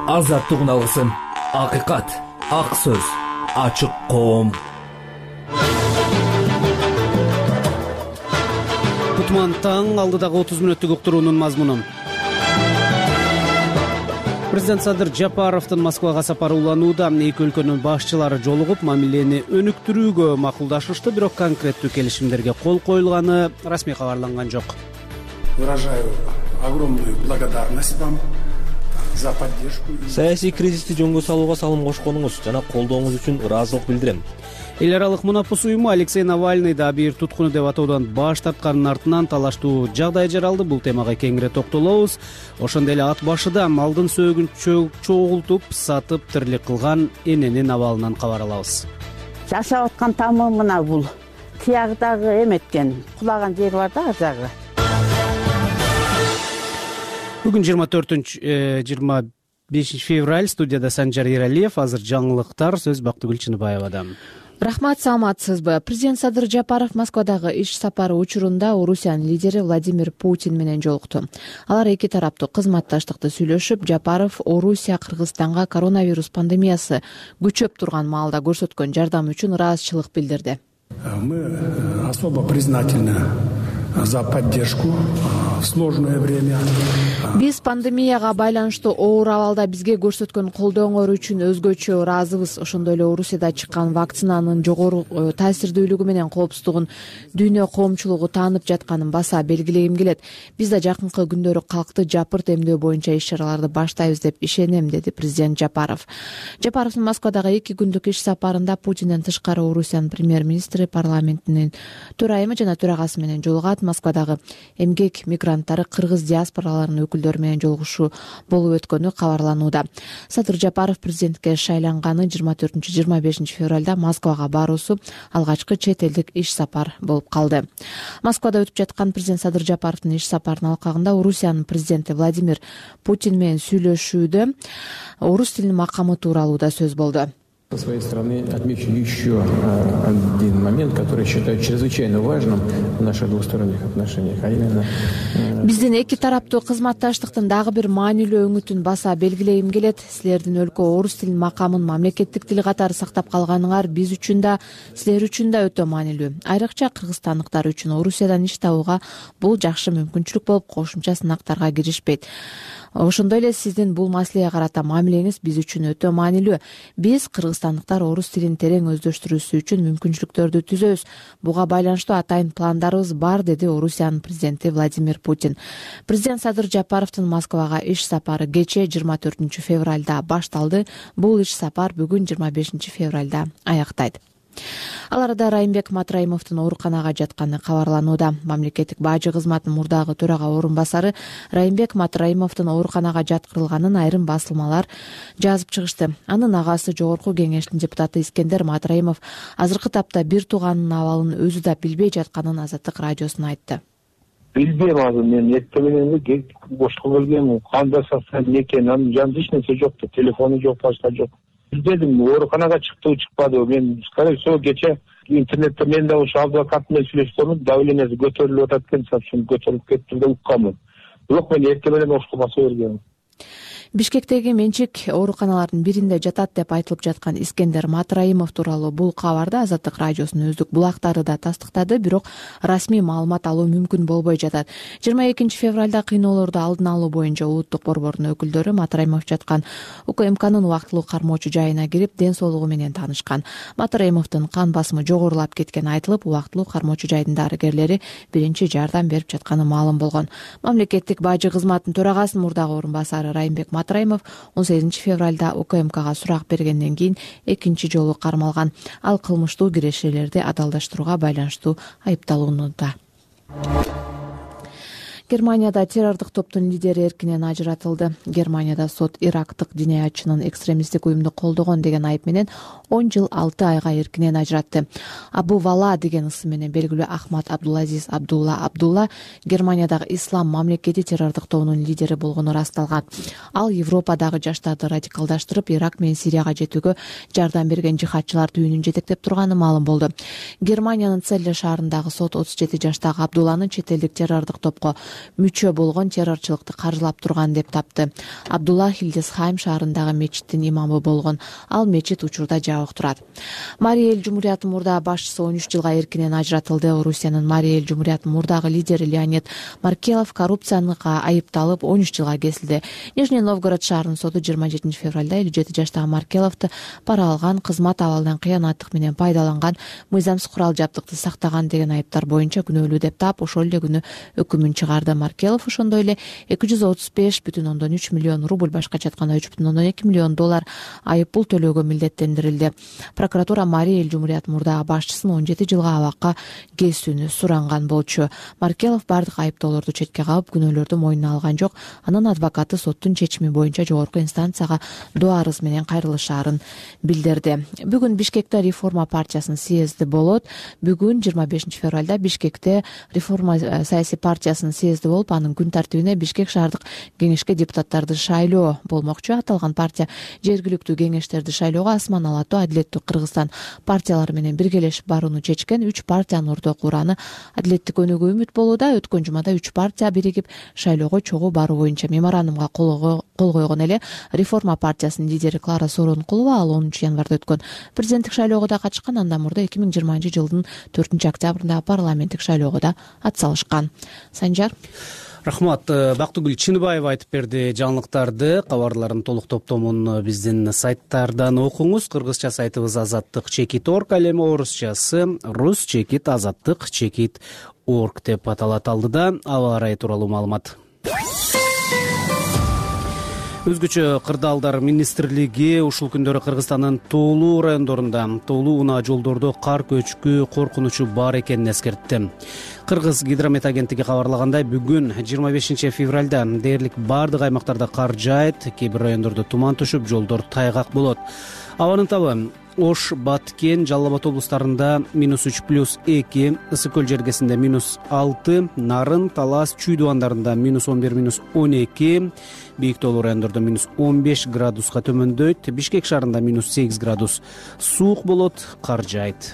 Азаттык алгысын, акыйкат, ак сөз, ачык коом. Кутман таң алдыдагы 30 мүнөттүк уктуруунун мазмуну. Президент Садыр Жапаровдун Москвага сапары уланууда. Эки өлкөнүн башчылары жолугуп, мамилени өнүктүрүүгө макулдашышты, бирок конкреттүү келишимдерге кол коюлганы расмий кабарланган жок. Выражаю огромную благодарность вам за поддержку. Саясий кризисти жөнгө салууга салым кошконуңуз жана колдооңуз үчүн ыраазылык билдирем. Эл аралык мунапус уюму Алексей Навальный да бир туткуну деп атоодон баш тартканын артынан талаштуу жагдай жаралды. Бул темага кеңири токтолобуз. Ошондой эле ат башыда малдын сөөгүн чогултуп, сатып тирлик кылган эненин абалынан кабар алабыз. Жашап аткан тамы мына бул. Тиягдагы эметкен, кулаган жери бар да, ар жагы. Бүгүн 24-25 февраль, студияда Санжар Ералиев. Азыр жаңылыктар, сөз Бактыгүл Чыныбаевада. Рахмат, саламатсызбы? Президент Садыр Жапаров Москвадагы иш сапары учурунда Орусиянын лидери Владимир Путин менен жолукту. Алар эки тараптуу кызматташтыкты сүйлөшүп, Жапаров Орусия Кыргызстанга коронавирус пандемиясы күчөп турган маалда көрсөткөн жардам үчүн ыраазычылык билдирди. Мы особо признательны за поддержку в сложное время. Биз пандемияга байланыштуу оор абалда бизге көрсөткөн колдооңор үчүн өзгөчө ыраазыбыз. Ошондой эле Орусияда чыккан вакцинанын жогору таасирдүүлүгү менен коопсуздугун дүйнө коомчулугу таанып жатканын баса белгилегим келет. Биз да жакынкы күндөрү калкты жапырт эмдөө боюнча иш-чараларды баштайбыз деп ишенем, деди президент Жапаров. Жапаровдун Москвадагы 2 күндүк иш сапарында Путинден тышкары Орусиянын премьер-министри, парламентинин төрайымы жана төрагасы менен жолугат. Москвадагы эмгек мигранттары, кыргыз диаспораларынын өкүлдөрү менен жолугушуу болуп өткөнү кабарланууда. Садыр Жапаров президентке шайланганы 24-25 февралда Москвага баруусу алгачкы чет элдик иш сапар болуп калды. Москвада өтүп жаткан президент Садыр Жапаровдун иш сапарынын алкагында Орусиянын президенти Владимир Путин менен сүйлөшүүдө орус тилинин макамы тууралуу да сөз болду. Со своей стороны отмечу еще один момент, который считаю чрезвычайно важным в наших двусторонних отношениях, а именно... Биздин эки тараптуу кызматташтыктын дагы бир маанилүү өңүтүн баса белгилегим келет. Силердин өлкө орус тилинин макамын мамлекеттик тил катары сактап калганыңар биз үчүн да, силер үчүн да өтө маанилүү. Айрыкча кыргызстандыктар үчүн Орусиядан иш табууга бул жакшы мүмкүнчүлүк болуп, кошумча сынактарга киришпейт. Ошондой эле сиздин бул маселеге карата мамилеңиз биз үчүн өтө маанилүү. Биз кыргызстандыктар орус тилин терең өздөштүрүүсү үчүн мүмкүнчүлүктөрдү түзөбүз. Буга байланыштуу атайын пландарыбыз бар, деди Орусиянын президенти Владимир Путин. Президент Садыр Жапаровдун Москвага иш сапары кечээ 24 февралда башталды. Бул иш сапар бүгүн 25 февралда аяктайт. Ал арада Райымбек Матраимовдун ооруканага жатканы кабарланууда. Мамлекеттик бажы кызматынын мурдагы төрага орун басары Райымбек Матраимовдун ооруканага жаткырылганын айрым басылмалар жазып чыгышты. Анын агасы жогорку кеңештин депутаты Искендер Матраимов азыркы тапта бир тууганынын абалын өзү да билбей жатканын Азаттык радиосуна айтты. Билбейм азыр, мен эртең менен бошко келгем, кандай состояние экен, анын жанында эч нерсе жок, телефону жок, башка жок. Билдим, ооруканага чыкты, чыкпады. Мен скорее всего кече интернетте мен да ошо адвокат менен сүйлөшкөнмүн, давлениеси көтөрүлүп атат экен, сапшын көтөрүлүп кетти деп укканмын. Бирок мен эртең менен ошко баса бергем. Бишкектеги менчик ооруканалардын биринде жатат деп айтылып жаткан Искендер Матраимов тууралуу бул кабарды Азаттык радиосунун өздүк булактары да тастыктады, бирок расмий маалымат алуу мүмкүн болбой жатат. 22 февралда кыйноолорду алдын алуу боюнча улуттук борбордун өкүлдөрү Матраимов жаткан УКМКнын убактылуу кармоочу жайына кирип, ден соолугу менен таанышкан. Матраимовдун кан басымы жогорулап кеткени айтылып, убактылуу кармоочу жайдын дарыгерлери биринчи жардам берип жатканы маалым болгон. Мамлекеттик бажы кызматынын төрагасынын мурдагы орун басары Райымбек Матраимов 18 февралда УКМКга сурак бергенден кийин экинчи жолу кармалган. Ал кылмыштуу кирешелерди адалдаштырууга байланыштуу айыпталуунда. Германияда террордук топтун лидери эркинен ажыратылды. Германияда сот Ирактык диниячынын экстремисттик уюмду колдогон деген айып менен 10 жыл 6 айга эркинен ажыратты. Абу Вала деген ысым менен белгилүү Ахмад Абдулазиз Абдулла Германиядагы ислам мамлекети террордук тобунун лидери болгону расталган. Ал Европадагы жаштарды радикалдаштырып, Ирак менен Сирияга жетүүгө жардам берген жихадчылар түйүнүн жетектеп турганы маалым болду. Германиянын Целле шаарындагы сот 37 жаштагы Абдулланы чет элдик террордук топко мүчө болгон террорчулукты каржылап турган деп тапты. Абдулла Хилдесхайм шаарындагы мечиттин имамы болгон. Ал мечит учурда жабык турат. Мария эл жумурияты мурда башчысы 13 жылга эркинен ажыратылды. Орусиянын Мария эл жумурияты мурдагы лидери Леонид Маркелов коррупцияга айыпталып 13 жылга кесилди. Нижний Новгород шаарынын соду 27 февралда 57 жаштагы Маркеловду пара алган, кызмат абалынан кыянаттык менен пайдаланган, мыйзамсыз курал жабдыкты сактаган деген айыптар боюнча күнөөлүү деп таап, ошол эле күнү өкүмүн чыгарды. Маркелов ошондой эле 235,3 миллион рубль, башкача айтканда 3,2 миллион доллар айып пул төлөөгө милдеттендирилди. Прокуратура Мария эл жумурияты мурдагы башчысын 17 жылга абакка кесүүнү суранган болчу. Маркелов бардык айыптоолорду четке кагып, күнөөлөрдү мойнуна алган жок. Анын адвокаты соттун чечими боюнча жогорку инстанцияга доо арыз менен кайрылышаарын билдирди. Бүгүн Бишкекте Реформа партиясынын съезди болот. Бүгүн 25 февралда Бишкекте Реформа саясий партиясынын съезди болуп, анын күн тартибине Бишкек шаардык кеңешке депутаттарды шайлоо болмокчу. Аталган партия жергиликтүү кеңештерди шайлоого Асман Алатуу, Адилеттүү Кыргызстан партиялары менен биргелешип барууну чечкен. 3 партиянын орток ураны адилеттик өнүгүү үмүт болууда. Өткөн жумада 3 партия биригип шайлоого чогуу баруу боюнча меморандумга кол койгон эле. Реформа партиясынын лидери Клара Сооронкулова ал 10 январда өткөн президенттик шайлоого да катышкан. Андан мурда 2020 жылдын 4 октябрында парламенттик шайлоого да атсалышкан. Санжар. Рахмат. Бактыгүл Чыныбаева айтып берди жаңылыктарды. Кабарлардын толук топтомун биздин сайттардан окуңуз. Кыргызча сайтыбыз azattik.org, ал эми орусчасы rus-azattik.org деп аталат. Алдыда аба ырайы тууралуу маалымат. Өзгөчө кырдаалдар министрлиги ушул күндөрү Кыргызстандын тоолуу райондорунда тоолуу унаа жолдордо кар көчкү коркунучу бар экенин эскертти. Кыргыз гидромет агенттиги кабарлагандай, бүгүн 25 февралда дээрлик бардык аймактарда кар жаайт, кээ бир райондордо туман түшүп, жолдор тайгак болот. Абанын табы Ош, Баткен, Жалал Абад облустарында -3+2, Ысык көл жергесинде -6, Нарын, Талас, Чүй дубандарында -11-12, бийик тоолуу райондордо -15 градуска төмөндөйт, Бишкек шаарында -8 градус суук болот, кар жаайт.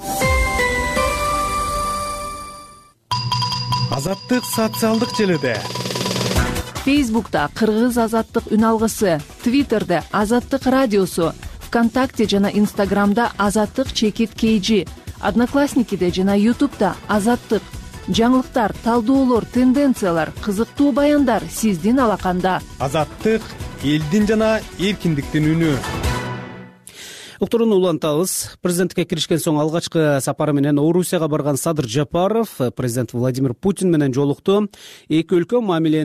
Азаттык социалдык желиде. Фейсбукта Кыргыз азаттык үн алгысы, Твиттерде Азаттык радиосу, ВКонтакте жана Инстаграмда Азаттык_KG, Одноклассникиде жана Ютубда Азаттык. Жаңылыктар, талдоолор, тенденциялар, кызыктуу баяндар сиздин алаканда. Азаттык элдин жана эркиндиктин үнү. Уктурууну улантабыз. Президенттикке киришкен соң алгачкы сапары менен Орусияга барган Садыр Жапаров президент Владимир Путин менен жолукту. Эки өлкө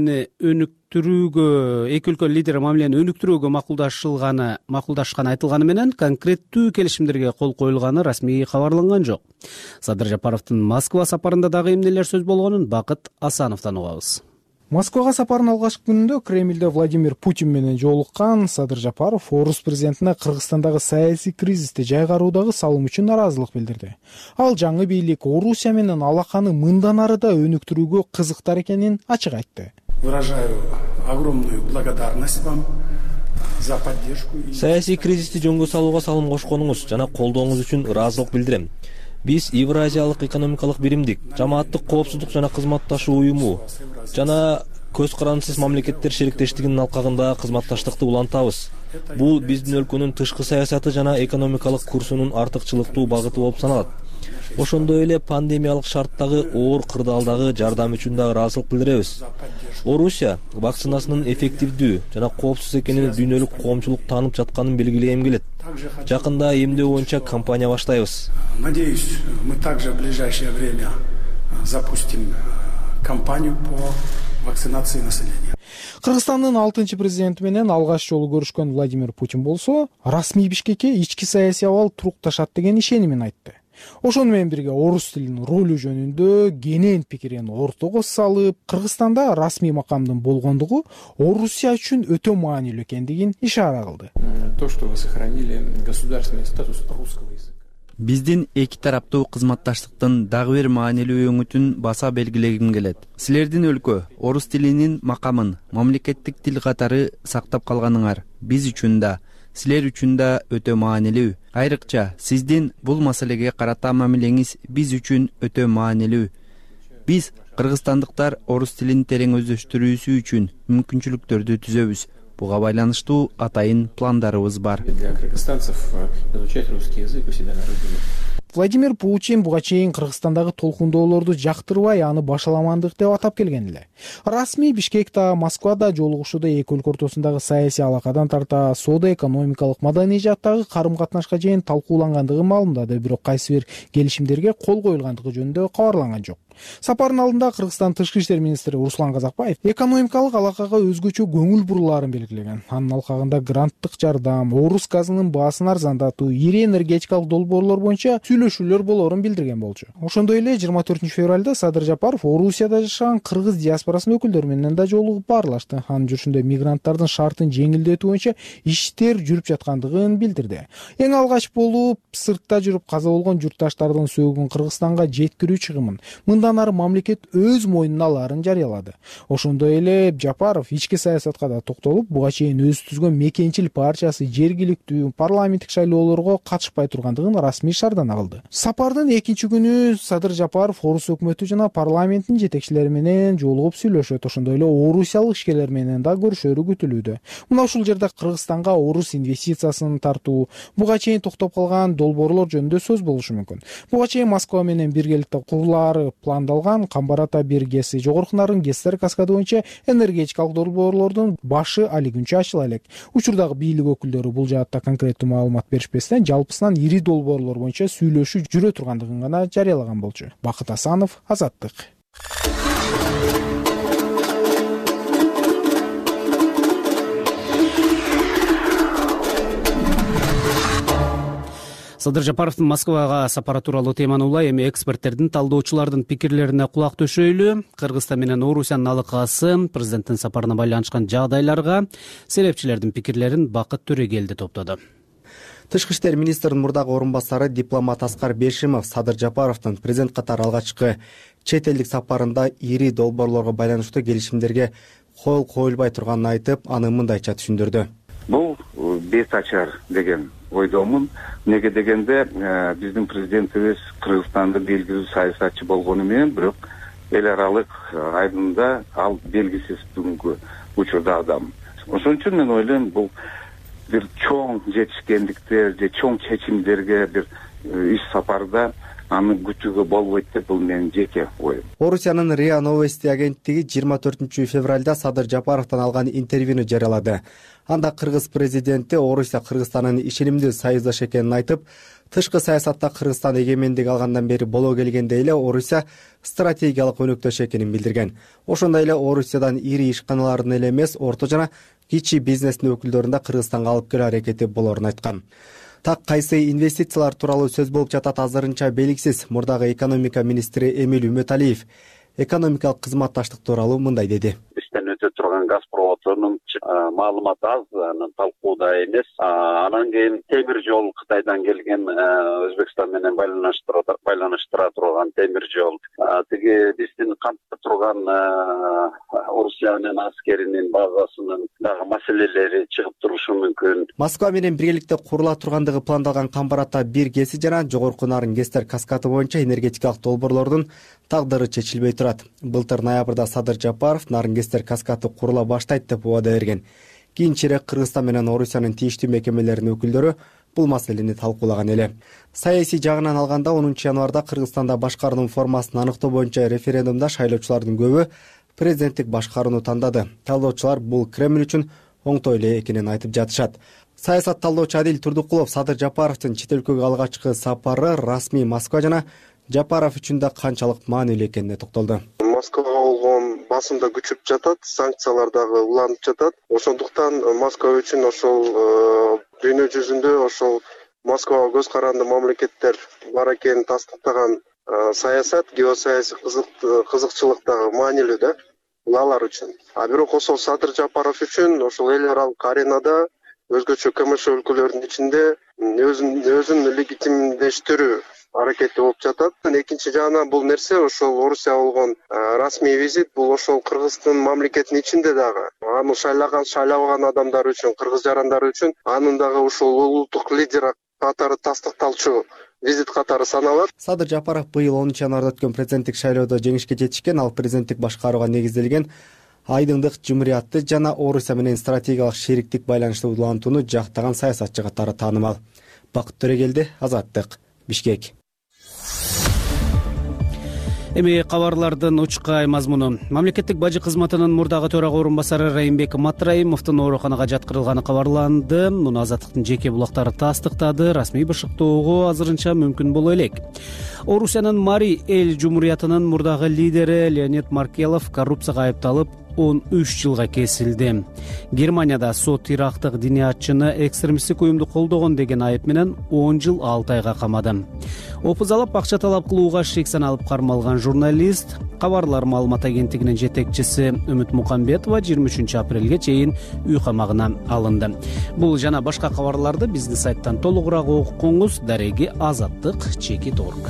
лидери мамилени өнүктүрүүгө макулдашканы айтылганы менен конкреттүү келишимдерге кол коюлганы расмий кабарланган жок. Садыр Жапаровдун Москва сапарында дагы эмнелер сөз болгонун Бакыт Асановдон угабыз. Москвага сапарынын алгачкы күнүндө Кремльде Владимир Путин менен жолуккан Садыр Жапаров орус президентине Кыргызстандагы саясий кризисти жайгаруудагы салым үчүн наразылык билдирди. Ал жаңы бийлик Орусия менен алаканы мындан ары да өнүктүрүүгө кызыктар экенин ачык айтты. Выражаю огромную благодарность вам за поддержку. Саясий кризисти жөнгө салууга салым кошконуңуз жана колдооңуз үчүн ыраазылык билдирем. Биз Евразиялык экономикалык биримдик, жамааттык коопсуздук жана кызматташуу уюму жана көз карандысыз мамлекеттер шериктештигинин алкагында кызматташтыкты улантабыз. Бул биздин өлкөнүн тышкы саясаты жана экономикалык курсунун артыкчылыктуу багыты болуп саналат. Ошондой эле пандемиялык шарттагы оор кырдаалдагы жардам үчүн да ыраазылык билдиребиз. Орусия вакцинасынын эффективдүү жана коопсуз экенин дүйнөлүк коомчулук таанып жатканын белгилегем келет. Жакында эмдөө боюнча кампания баштайбыз. Надеюсь, мы также в ближайшее время запустим кампанию по вакцинации населения. Кыргызстандын 6-чы президенти менен алгач жолу көрүшкөн Владимир Путин болсо, расмий Бишкекке ички саясий абал турукташат деген ишенимин айтты. Ошону менен бирге орус тилинин ролу жөнүндө кенен пикирин ортого салып, Кыргызстанда расмий макамдын болгондугу Орусия үчүн өтө маанилүү экендигин ишара кылды. То, что вы сохранили государственный статус русского языка. Биздин эки тараптуу кызматташтыктын дагы бир маанилүү өңүтүн баса белгилегим келет. Силердин өлкө орус тилинин макамын мамлекеттик тил катары сактап калганыңар биз үчүн да, силер үчүн да өтө маанилүү. Айрыкча сиздин бул маселеге карата мамилеңиз биз үчүн өтө маанилүү. Биз кыргызстандыктар орус тилин терең өздөштүрүүсү үчүн мүмкүнчүлүктөрдү түзөбүз. Буга байланыштуу атайын пландарыбыз бар. Для кыргызстанцев изучать русский язык у себя на родине. Владимир Путин буга чейин Кыргызстандагы толкундоолорду жактырбай, аны башаламандык деп атап келген эле. Расмий Бишкекте, Москвада жолугушууда эки өлкө ортосундагы саясий алакадан тарта соода-экономикалык, маданий жааттагы карым-катнашка чейин талкуулангандыгы маалымдады, бирок кайсы бир келишимдерге кол коюлгандыгы жөнүндө кабарланган жок. Сапардын алдында Кыргызстан тышкы иштер министри Руслан Казакбаев экономикалык алакага өзгөчө көңүл бурулаарын белгилеген. Анын алкагында гранттык жардам, орус газынын баасын арзандатуу, ири энергетикалык долбоорлор боюнча сүйлөшүүлөр болоорун билдирген болчу. Ошондой эле 24 февралда Садыр Жапаров Орусияда жашаган кыргыз диаспорасынын өкүлдөрү менен да жолугуп баарлашты. Анын жүрүшүндө мигранттардын шартын жеңилдетүү боюнча иштер жүрүп жаткандыгын билдирди. Эң алгач болуп сыртта жүрүп каза болгон журтташтардын сөөгүн Кыргызстанга жеткирүү чыгымын мындан ары мамлекет өз мойнуна алаарын жарыялады. Ошондой эле Жапаров ички саясатка да токтолуп, буга чейин өзү түзгөн мекенчил партиясы жергиликтүү парламенттик шайлоолорго катышпай тургандыгын расмий шаардан алды. Сапардын экинчи күнү Садыр Жапаров орус өкмөтү жана парламенттин жетекчилери менен жолугуп сүйлөшөт. Ошондой эле орусиялык ишкерлер менен да көрүшөрү күтүлүүдө. Мына ушул жерде Кыргызстанга орус инвестициясын тартуу, буга чейин токтоп калган долбоорлор жөнүндө сөз болушу мүмкүн. Буга чейин Москва менен биргеликте курулаары пландалган Камбарата 1 ГЭСи, Жогорку Нарын ГЭСтер каскады боюнча энергетикалык долбоорлордун башы али күнчө ачыла элек. Учурдагы бийлик өкүлдөрү бул жаатта конкреттүү маалымат беришпестен, жалпысынан ири долбоорлор боюнча сүйлөшүү жүрө тургандыгын гана жарыялаган болчу. Бакыт Асанов, Азаттык. Садыр Жапаровдун Москвага сапары тууралуу теманы улай, эми эксперттердин, талдоочулардын пикирлерине кулак төшөйлү. Кыргызстан менен Орусиянын алакасы, президенттин сапарына байланышкан жагдайларга серепчилердин пикирлерин Бакыт Төрөгелди топтоду. Тышкы иштер министринин мурдагы орун басары дипломат Аскар Бешимов Садыр Жапаровдун президент катары алгачкы чет элдик сапарында ири долбоорлорго байланыштуу келишимдерге кол коюлбай турганын айтып, аны мындайча түшүндүрдү. Бул бет ачар деген ойдомун. Неге дегенде биздин президентибиз Кыргызстанды белгилүү саясатчы болгону менен, бирок эл аралык айдында ал белгисиз бүгүнкү учурда адам. Ошон үчүн мен ойлойм, бул бир чоң жетишкендиктер же чоң чечимдерге бир иш сапарда аны күтүүгө болбойт деп, бул менин жеке оюм. Орусиянын РИА Новости агенттиги 24 февралда Садыр Жапаровдон алган интервьюну жарыялады. Анда кыргыз президенти Орусия Кыргызстандын ишенимдүү союздашы экенин айтып, тышкы саясатта Кыргызстан эгемендик алгандан бери боло келгенде эле Орусия стратегиялык өнөктөш экенин билдирген. Ошондой эле Орусиядан ири ишканалардын эле эмес, орто жана кичи бизнестин өкүлдөрүн да Кыргызстанга алып келүү аракети болоорун айткан. Так кайсы инвестициялар тууралуу сөз болуп жатат азырынча белгисиз. Мурдагы экономика министри Эмиль Үмөталиев экономикалык кызматташтык тууралуу мындай деди. Бизден өтө турган газ проводунун маалымат аз, талкууда эмес. Анан кийин темир жол, Кытайдан келген Өзбекстан менен байланыштыра турган темир жол. Тиги биздин кантта турган Орусиянын аскеринин базасынын дагы маселелери чыгып турушу мүмкүн. Москва менен биргеликте курула тургандыгы пландалган Камбарата 1 ГЭСи жана Жогорку Нарын ГЭСтер каскады боюнча энергетикалык долбоорлордун тагдыры чечилбей турат. Былтыр ноябрда Садыр Жапаров Нарын ГЭСтер каскады курула баштайт деп убада берген. Кийинчерээк Кыргызстан менен Орусиянын тийиштүү мекемелеринин өкүлдөрү бул маселени талкуулаган эле. Саясий жагынан алганда 10 январда Кыргызстанда башкаруу формасын аныктоо боюнча референдумда шайлоочулардын көбү президенттик башкарууну тандады. Талдоочулар бул Кремль үчүн оңтой эле экенин айтып жатышат. Саясат талдоочу Адил Турдукулов Садыр Жапаровдун чет өлкөгө алгачкы сапары расмий Москва жана Жапаров үчүн да канчалык маанилүү экенине токтолду. Москвага болгон басым да күчүп жатат, санкциялар дагы уланып жатат. Ошондуктан Москва үчүн ошол дүйнө жүзүндө ошол Москвага көз каранды мамлекеттер бар экенин тастыктаган саясат, геосаясий кызыкчылыктагы маанилүү да алар үчүн. Бирок ошол Садыр Жапаров үчүн ошол эл аралык аренада өзгөчө КМШ өлкөлөрүнүн ичинде өзүн легитимдештирүү аракети болуп жатат. Экинчи жагынан бул нерсе ошол Орусия болгон расмий визит, бул ошол Кыргыздын мамлекетинин ичинде дагы аны шайлабаган адамдар үчүн, кыргыз жарандары үчүн анын дагы ошол улуттук лидер катары тастыкталчу визит катары саналат. Садыр Жапаров быйыл 10 январда өткөн президенттик шайлоодо жеңишке жетишкен. Ал президенттик башкарууга негизделген айдыңдык, жумуриятты жана Орусия менен стратегиялык шериктик байланышты улантууну жактаган саясатчы катары таанымал. Бакыт Төрегелди, Азаттык, Бишкек. Эми кабарлардын учкай мазмуну. Мамлекеттик бажы кызматынын мурдагы төрага орун басары Райымбек Матраимовдун ооруканага жаткырылганы кабарланды. Муну Азаттыктын жеке булактары тастыктады. Расмий бышыктоого азырынча мүмкүн боло элек. Орусиянын Мари эл жумуриятынын мурдагы лидери Леонид Маркелов коррупцияга айыпталып 13 жылга кесилди. Германияда сот ирактык диниятчыны экстремисттик уюмду колдогон деген айып менен 10 жыл 6 айга камады. Опузалап акча талап кылууга шек саналып кармалган журналист, кабарлар маалымат агенттигинин жетекчиси Үмүт Мукамбетова 23 апрелге чейин үй камагына алынды. Бул жана башка кабарларды биздин сайттан толугураак окуңуз. Дареги Азаттык.org.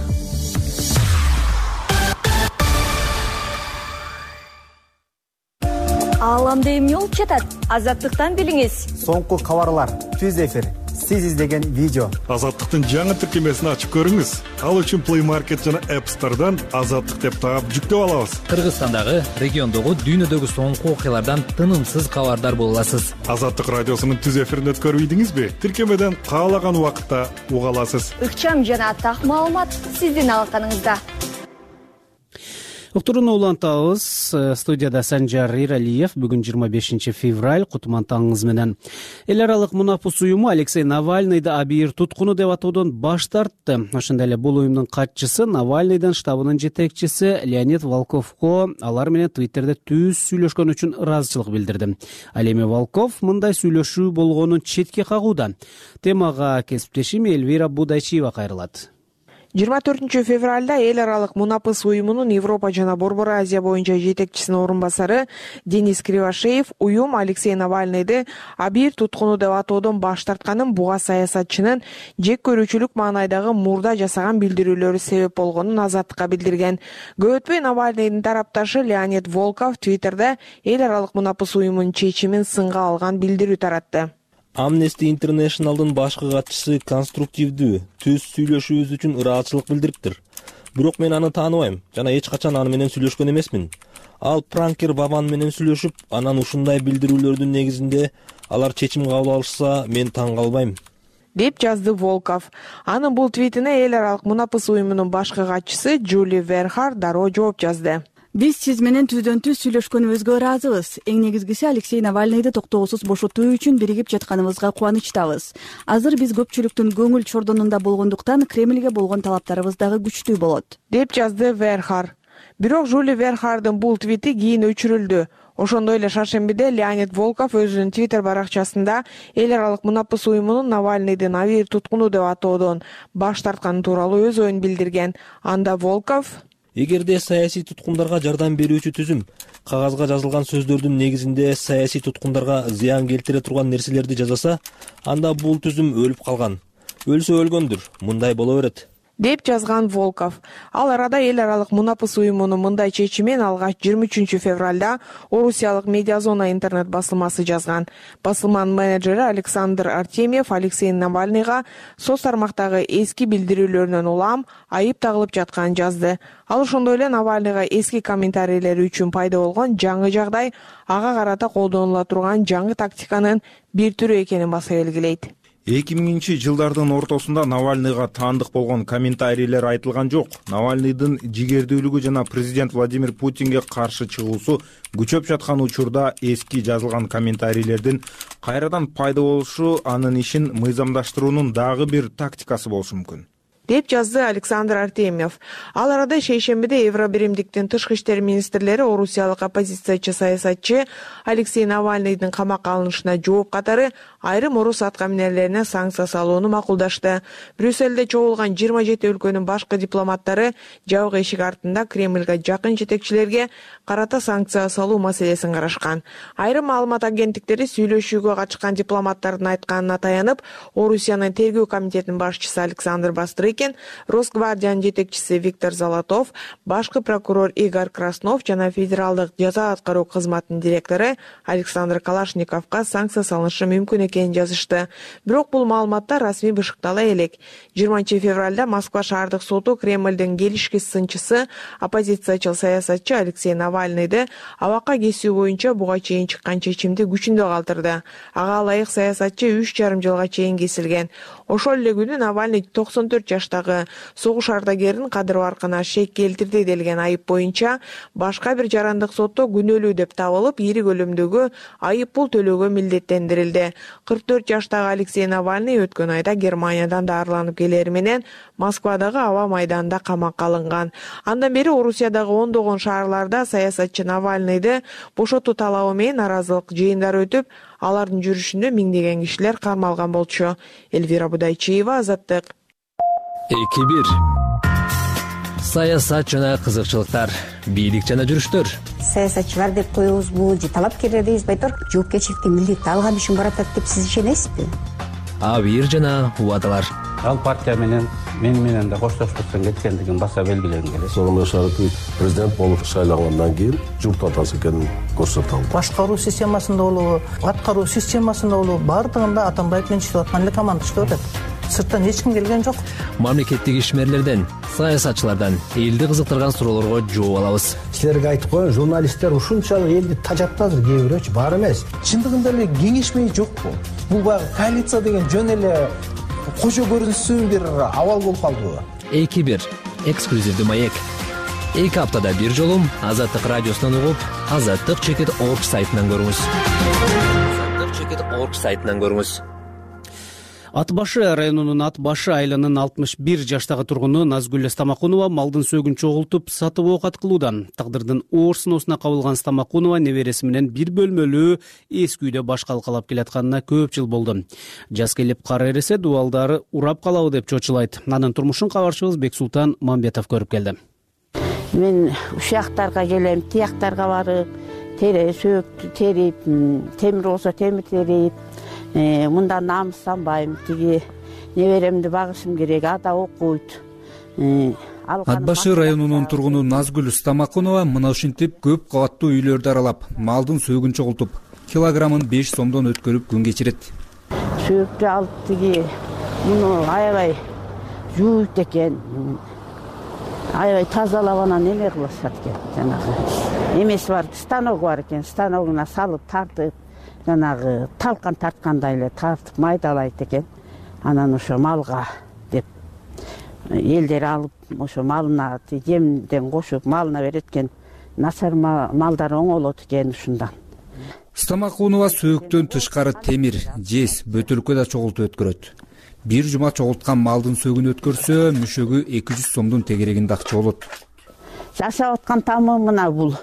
Ааламда эмне болуп жатат? Азаттыктан билиңиз. Соңку кабарлар, түз эфир, сиз издеген видео. Азаттыктын жаңы тиркемесин ачып көрүңүз. Ал үчүн Play Market жана App Store'дан Азаттык деп таап жүктөп алабыз. Кыргызстандагы, региондогу, дүйнөдөгү соңку окуялардан тынымсыз кабардар боло аласыз. Азаттык радиосунун түз эфирин өткөрүп ийдиңизби? Тиркемеден каалаган убакытта уга аласыз. Ыкчам жана так маалымат сиздин алаканыңызда. Уктурууну улантабыз. Студияда Санжар Иралиев. Бүгүн 25 февраль, кутман таңыңыз менен. Эл аралык мунапус уюму Алексей Навальныйды абийир туткуну деп атоодон баш тартты. Ошондой эле бул уюмдун катчысы Навальныйдын штабынын жетекчиси Леонид Волковго алар менен Твиттерде түз сүйлөшкөн үчүн ыраазычылык билдирди. Ал эми Волков мындай сүйлөшүү болгонун четке кагууда. Темага кесиптешим Эльвира Будайчиева кайрылат. 24 февралда эл аралык мунапыс уюмунун Европа жана Борбор Азия боюнча жетекчисинин орун басары Денис Кривошеев уюм Алексей Навальныйды абийир туткуну деп атоодон баш тартканын, буга саясатчынын жек көрүүчүлүк маанайдагы мурда жасаган билдирүүлөрү себеп болгонун Азаттыкка билдирген. Көп өтпөй Навальныйдын тарапташы Леонид Волков Твиттерде эл аралык мунапыс уюмунун чечимин сынга алган билдирүү таратты. Amnesty International'дын башкы катчысы конструктивдүү, түз сүйлөшүүбүз үчүн ыраазычылык билдириптир. Бирок мен аны тааныбайм жана эч качан аны менен сүйлөшкөн эмесмин. Ал пранкер Бабан менен сүйлөшүп, анан ушундай билдирүүлөрдүн негизинде алар чечим кабыл алышса, мен таң калбайм, деп жазды Волков. Анын бул твитине эл аралык мунапыс уюмунун башкы катчысы Джули Верхар дароо жооп жазды. Биз сиз менен түздөн-түз сүйлөшкөнүбүзгө ыраазыбыз. Эң негизгиси Алексей Навальныйды токтоосуз бошотуу үчүн биригип жатканыбызга кубанычтабыз. Азыр биз көпчүлүктүн көңүл чордонунда болгондуктан Кремльге болгон талаптарыбыз дагы күчтүү болот, деп жазды Верхар. Бирок Жули Верхардын бул твити кийин өчүрүлдү. Ошондой эле шаршембиде Леонид Волков өзүнүн Твиттер баракчасында эл аралык мунапыс уюмунун Навальныйдын абийир туткуну деп атоодон баш тартканы тууралуу өз оюн билдирген. Анда Волков: эгерде саясий туткундарга жардам берүүчү түзүм кагазга жазылган сөздөрдүн негизинде саясий туткундарга зыян келтире турган нерселерди жазаса, анда бул түзүм өлүп калган. Өлсө өлгөндүр, мындай боло берет, деп жазган Волков. Ал арада эл аралык мунапыс уюмунун мындай чечимин алгач 23 февралда Орусиялык Медиазона интернет басылмасы жазган. Басылманын менеджери Александр Артемьев Алексей Навальныйга соц тармактагы эски билдирүүлөрүнөн улам айып тагылып жатканын жазды. Ал ошондой эле Навальныйга эски комментарийлери үчүн пайда болгон жаңы жагдай ага карата колдонула турган жаңы тактиканын бир түрү экенин баса белгилейт. 2000-жылдардын ортосунда Навальныйга таандык болгон комментарийлер айтылган жок. Навальныйдын жигердүүлүгү жана президент Владимир Путинге каршы чыгуусу күчөп жаткан учурда эски жазылган комментарийлердин кайрадан пайда болушу анын ишин мыйзамдаштыруунун дагы бир тактикасы болушу мүмкүн, деп жазды Александр Артемьев. Ал арада шейшембиде Евробиримдиктин тышкы иштер министрлери орусиялык оппозициячы саясатчы Алексей Навальныйдын камакка алынышына жооп катары айрым орус аткаминерлерине санкция салууну макулдашты. Брюссельде чогулган 27 өлкөнүн башкы дипломаттары жабык эшик артында Кремльге жакын жетекчилерге карата санкция салуу маселесин карашкан. Айрым маалымат агенттиктери сүйлөшүүгө катышкан дипломаттардын айтканына таянып, Орусиянын тергөө комитетинин башчысы Александр Бастрыкин экен Росгвардиянын жетекчиси Виктор Золотов, башкы прокурор Игорь Краснов жана федералдык жаза аткаруу кызматынын директору Александр Калашниковго санкция салынышы мүмкүн экенин жазышты. Бирок бул маалыматтар расмий бышыктала элек. 20 февралда Москва шаардык соту Кремлдин келишки сынчысы, оппозициячыл саясатчы Алексей Навальныйды абакка кесүү боюнча буга чейин чыккан чечимди күчүндө калтырды. Ага ылайык саясатчы 3,5 жылга чейин кесилген. Ошол эле күнү Навальный 94 жаштагы согуш ардагерин кадыр баркына шек келтирди делген айып боюнча башка бир жарандык сотто күнөөлүү деп табылып, ийри көлөмдөгү айып пул төлөөгө милдеттендирилди. 44 жаштагы Алексей Навальный өткөн айда Германиядан дарыланып келери менен Москвадагы аба майданында камакка алынган. Андан бери Орусиядагы ондогон шаарларда саясатчы Навальныйды бошотуу талабы менен наразылык жыйындары өтүп, алардын жүрүшүндө миңдеген кишилер кармалган болчу. Эльвира Будайчиева, Азаттык. 2-1. Саясат жана кызыкчылыктар, бийлик жана жүрүштөр. Саясатчылар деп коебузбу, же талапкерлер дейбизби, айтор жоопкерчиликти милдетти алган үчүн баратат деп сиз ишенесизби? Абийир жана убадалар. Ал партия менен менен да коштошпостон кеткендигин баса белгилегим келет. Сооронбай Шарипович президент болуп шайлангандан кийин журт атасы экенин көрсөтө алды. Башкаруу системасында болобу, аткаруу системасында болобу, бардыгында Атамбаев менен иштеп аткан эле команда иштеп атат. Сырттан эч ким келген жок. Мамлекеттик ишмерлерден, саясатчылардан элди кызыктырган суроолорго жооп алабыз. Силерге айтып коеюн, журналисттер ушунчалык элди тажатты азыр кээ бирөөчү, бар эмес. Чындыгында эле кеңешмей жокпу? Бул баягы коалиция деген жөн эле кожо көрүнүшсүн бир абал болуп калдыбы? 2-1. Эксклюзивдүү маек. 2 аптада бир жолу Азаттык радиосунан угуп, Азаттык.org сайтынан көрүңүз. Азаттык.org сайтынан көрүңүз. Атбашы районунун Атбашы айылынын 61 жаштагы тургуну Назгүл Стамакунова малдын сөөгүн чогултуп сатып оокат кылуудан. Тагдырдын оор сыноосуна кабылган Стамакунова небереси менен бир бөлмөлүү эски үйдө баш калкалап келатканына көп жыл болду. Жаз келип кар эрисе дубалдары урап калабы деп чочулайт. Анын турмушун кабарчыбыз Бексултан Мамбетов көрүп келди. Мен ушактарга келем, тияктарга барып, сөөктү терип, темир болсо темир терип, мындан намыстанбайм, тиги неберемди багышым керек, ада окуйт. Атбашы районунун тургуну Назгүл Стамакунова мына ушинтип көп кабаттуу үйлөрдү аралап, малдын сөөгүн чогултуп, килограммын 5 сомдон өткөрүп күн кечирет. Сөөктү алып тиги муну аябай жууйт экен. Аябай тазалап анан эме кылышат экен, жанагы. Эмеси бар, станок бар экен, станогуна салып тартып, жанагы талкан тарткандай эле тартып майдалайт экен. Анан ошо малга деп элдер алып, ошо малына жемден кошуп малына берет экен. Начар малдар оңолот экен ушундан. Стамакунова сөөктөн тышкары темир, жез, бөтөлкө да чогултуп өткөрөт. Бир жума чогулткан малдын сөөгүн өткөрсө, мүшөгү 200 сомдун тегерегинде акча болот. Жашап аткан тамы мына бул.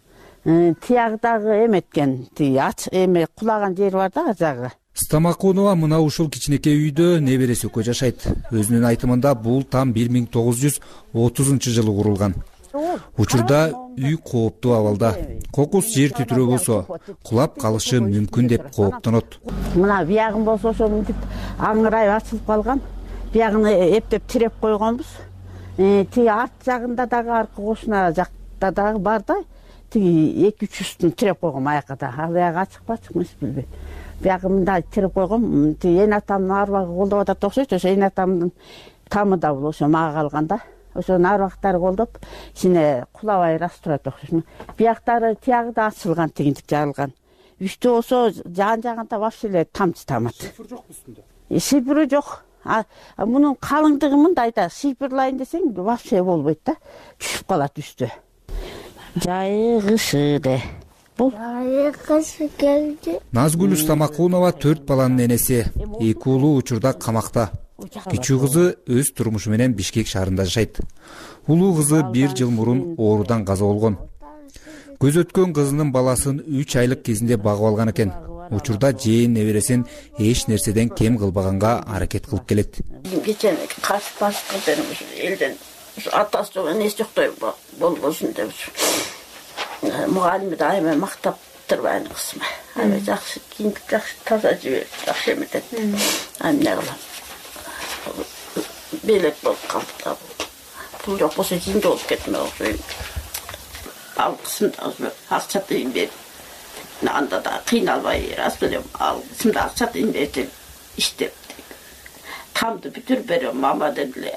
Тиягдагы эметкен, эме кулаган жери бар да ажагы. Стамакунова мына ушул кичинекей үйдө небереси экөө жашайт. Өзүнүн айтымында бул там 1930-жылы курулган. Учурда үй кооптуу абалда. Кокус жер титирөө болсо, кулап калышы мүмкүн деп кооптонот. Мына биягын болсо ошо мынтип аңырайып ачылып калган. Биягын эптеп тиреп койгонбуз. Тиги арт жагында дагы аркы кошуна жакта дагы бар да. Тиги 2-3 тиреп койгом аякка да. Ал аяк ачыкпы, ачыкмас билбейм. Биягы мындай тиреп койгом. Тиги эне атамдын арбагы колдоп атат окшойт. Ошо эне атамдын тамы да бул ошо мага калган да. Ошонун арбактары колдоп, ичине кулабай ырас турат окшойт. Бияктары тиягы да ачылган, тигинтип жарылган. Үстү болсо жагында вообще эле тамчы тамат. Сыйпыр жокпу үстүндө? Сыйпыры жок. Мунун калыңдыгы мындай да, сыйпырлайын десең вообще болбойт да. Түшүп калат үстү. Жайгышыды. Жайгышы келди. Назгүл Стамакунова 4 баланын энеси, 2 уулу учурда камакта. Кичүү кызы өз турмушу менен Бишкек шаарында жашайт. Улуу кызы 1 жыл мурун оорудан каза болгон. Көз өткөн кызынын баласын 3 айлык кезинде багып алган экен. Учурда жээн небересин эч нерседен кем кылбаганга аракет кылып келет. Кечен каш берип элден атасы энеси жоктой болбосун деп. Мугалимди айма мактап турбайын кызыма. Аябай жакшы кийинтип, жакшы таза жиберет, жакшы эметет. Эмне кылам? белек болуп калды. Пул жок болсо жинде болуп кетме окшойм. Ал кысымда акча тыйын берип, анда да кыйналбай рас элем. Ал кысымда акча тыйын берип иштеп тамды бүтүрүп берем мама дедиле.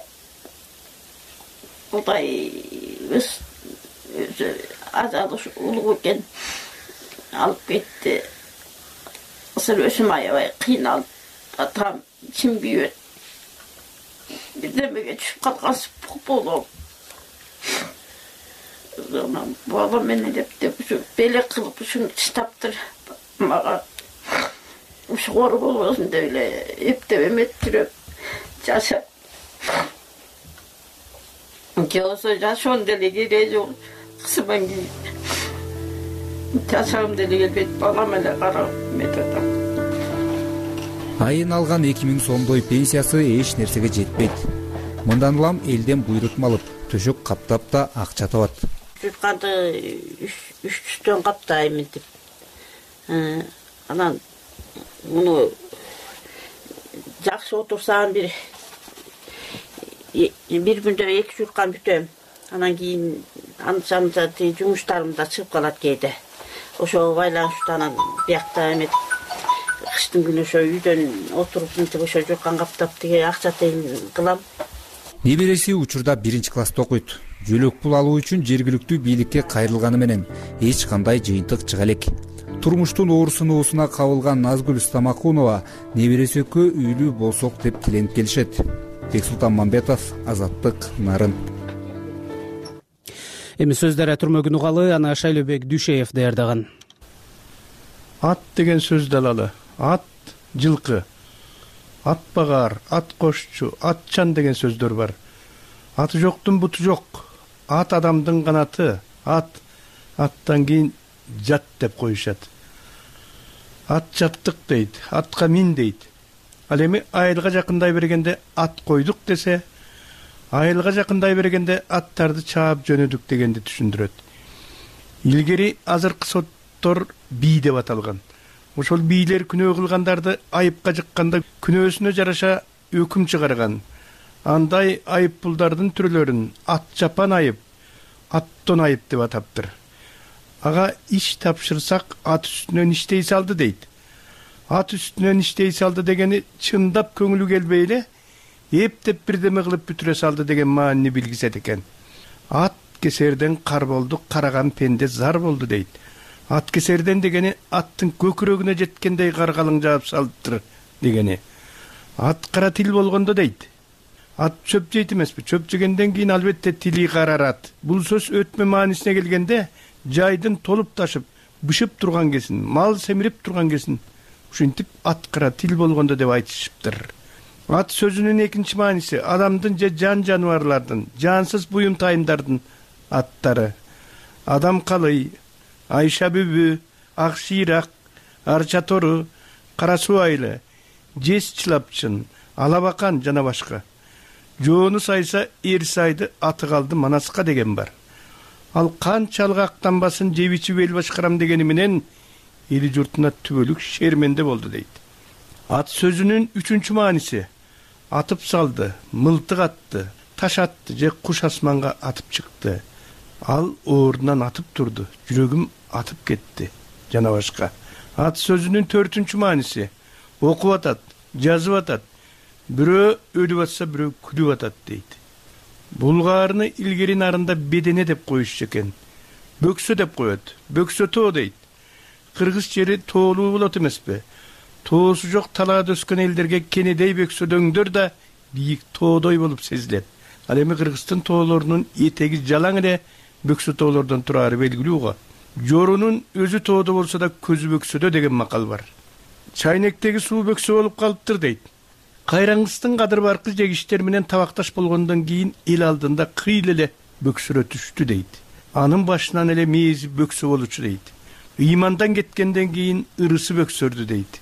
Кудай өзү азалы улуу экен алып кетти. Ысыр өсүм аябай кыйналып атам ичим күйөт. Бирдемеге түшүп калган сыпык болуп. Бала мени деп белек кылып ушуну тыштаптыр мага. Ушу кор болбосун деп эле эптеп эметтиреп жашап. Жолсо жашоон деле кереги жок. Кысыман кийип жашагым деле келбейт. Балам эле карап эметатам. Айын алган 2000 сомдой пенсиясы эч нерсеге жетпейт. Мындан улам элден буйрутма алып, төшөк каптап да акча табат. Жутканды 300төн каптайм деп. Анан муну жакшы отурсам бир күндө 2 жуткан бүтөм. Анан кийин анда жумуштарым да чыгып калат кээде. Ошого байланыштуу анан биякта эметип кыштын күнү ошо үйдөн отуруп мынтип ошо журкан каптап тиги акча тыйын кылам. Небереси учурда 1-класста окуйт. Жөлөк пул алуу үчүн жергиликтүү бийликке кайрылганы менен эч кандай жыйынтык чыга элек. Турмуштун оорусун оосуна кабылган Назгүл Стамакунова небереси экөө үйлүү болсок деп тиленип келишет. Бексултан Мамбетов, Азаттык, Нарын. Эми сөздөр түрмөгүн угалы аны Шайлөбек Дүшеев даярдаган. Ат деген сөз далалы. Ат жылкы. Ат багар, ат кошчу, атчан деген сөздөр бар. Аты жоктун буту жок. Ат адамдын канаты. Аттан кийин жат деп коюшат. Ат жаттык дейт, атка мин дейт. Ал эми айылга жакындай бергенде ат койдук десе, айылга жакындай бергенде аттарды чаап жөнөдүк дегенди түшүндүрөт. Илгери азыркы соттор бий деп аталган. Ошол бийлер күнөө кылгандарды айыпка жыкканда күнөөсүнө жараша өкүм чыгарган. Андай айып пулдардын түрлөрүн ат жапан айып, аттон айып деп атаптыр. Ага иш тапшырсак ат үстүнөн иштей салды дейт. Ат үстүнөн иштей салды дегени чындап көңүлү келбей эле эптеп бирдеме кылып бүтүрө салды деген маанини билгизет экен. Ат кесерден кар болду, караган пенде зар болду дейт. Ат кесерден дегени аттын көкүрөгүнө жеткендей каргалың жаап салыптыр дегени. Ат кара тил болгондо дейт. Ат чөп жейт эмеспи? Чөп жегенден кийин албетте тили карарат. Бул сөз өтмө маанисине келгенде жайдын толуп ташып, бышып турган кесин, мал семирип турган кесин. Ушинтип ат кара тил болгондо деп айтышыптыр. Ат сөзүнүн экинчи мааниси адамдын же жан жаныбарлардын, жансыз буюмтайымдардын аттары. Адам калый, айша бүбү, ак шыйрак, арча тору, кара суу айылы, жез чылапчын, алабакан жана башка. Жоону сайса эр сайды, аты калды манаска деген бар. Ал канчалык актанбасын жебичи эл башкарам дегени менен эли журтуна түбөлүк шерменде болду дейт. Ат сөзүнүн үчүнчү мааниси атып салды, мылтык атты, таш атты же куш асманга атып чыкты. Ал ордунан атып турду, жүрөгүм атып кетти жана башка. Ат сөзүнүн төртүнчү мааниси окуп атат, жазып атат. Бирөө өлүп атса, бирөө күлүп атат дейт. Булгаарыны илгери нарында бедене деп коюшчу экен. Бөксө деп коет. Бөксө тоо дейт. Кыргыз жери тоолуу болот эмеспи? Тоосу жок талаада өскөн элдерге кенедей бөксөдөңдөр да бийик тоодой болуп сезилет. Ал эми Кыргыздын тоолорунун этеги жалаң эле бөксө тоолордон турары белгилүү го. Жорунун өзү тоодо болсо да көзү бөксөдө деген макал бар. Чайнектеги суу бөксө болуп калыптыр дейт. Кайраңгыстын кадыр баркы жегиштер менен табакташ болгондон кийин эл алдында кыйыл эле бөксөрө түштү дейт. Анын башынан эле мээзи бөксө болчу дейт. Ыймандан кеткенден кийин ырысы бөксөрдү дейт.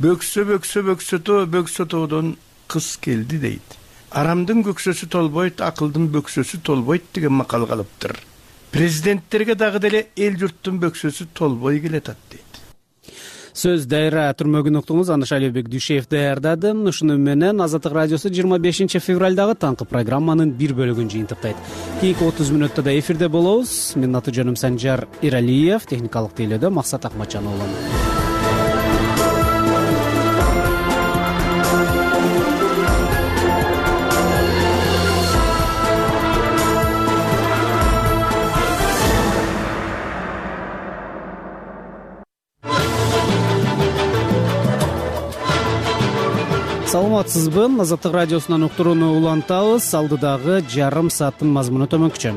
Бөксө тоодон кыз келди дейт. Арамдын көксөсү толбойт, акылдын бөксөсү толбойт деген макал калыптыр. Президенттерге дагы деле эл журттун бөксөсү толбой келатат дейт. Сөз дайра түрмөгүн уктуңуз. Аныш Алибек Дүйшеев даярдады. Ушуну менен Азаттык радиосу 25 февралдагы таңкы программанын бир бөлүгүн жыйынтыктайт. Кийинки 30 мүнөттө да эфирде болобуз. Менин аты жөнүм Санжар Иралиев, техникалык тейлөөдө Максат Акматжан уулу. Саламатсызбы? Азаттык радиосунан уктурууну улантабыз. Алдыдагы жарым сааттын мазмуну төмөнкүчө.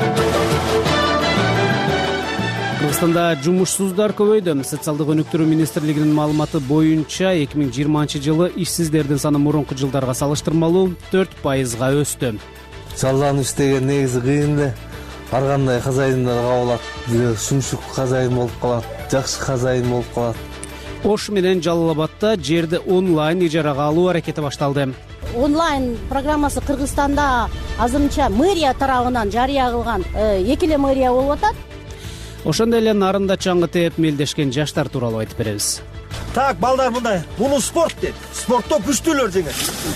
Кыргызстанда жумушсуздар көбөйдү. Социалдык өнүктүрүү министрлигинин маалыматы боюнча 2020-жылы ишсиздердин саны мурунку жылдарга салыштырмалуу 4%га өстү. Жалданып иштеген негизи кыйын эле. Ар кандай казайымдар кабылат, сумшук казайым болуп калат, жакшы казайым болуп калат. Ош менен Жалал Абадта жерди онлайн ижарага алуу аракети башталды. Онлайн программасы Кыргызстанда азырынча мэрия тарабынан жарыя кылган 2 эле мэрия болуп атат. Ошондой эле нарында чаңгы тээп мелдешкен жаштар тууралуу айтып беребиз. Так, балдар мындай, муну спорт дейт. Спортто күчтүүлөр жеңет.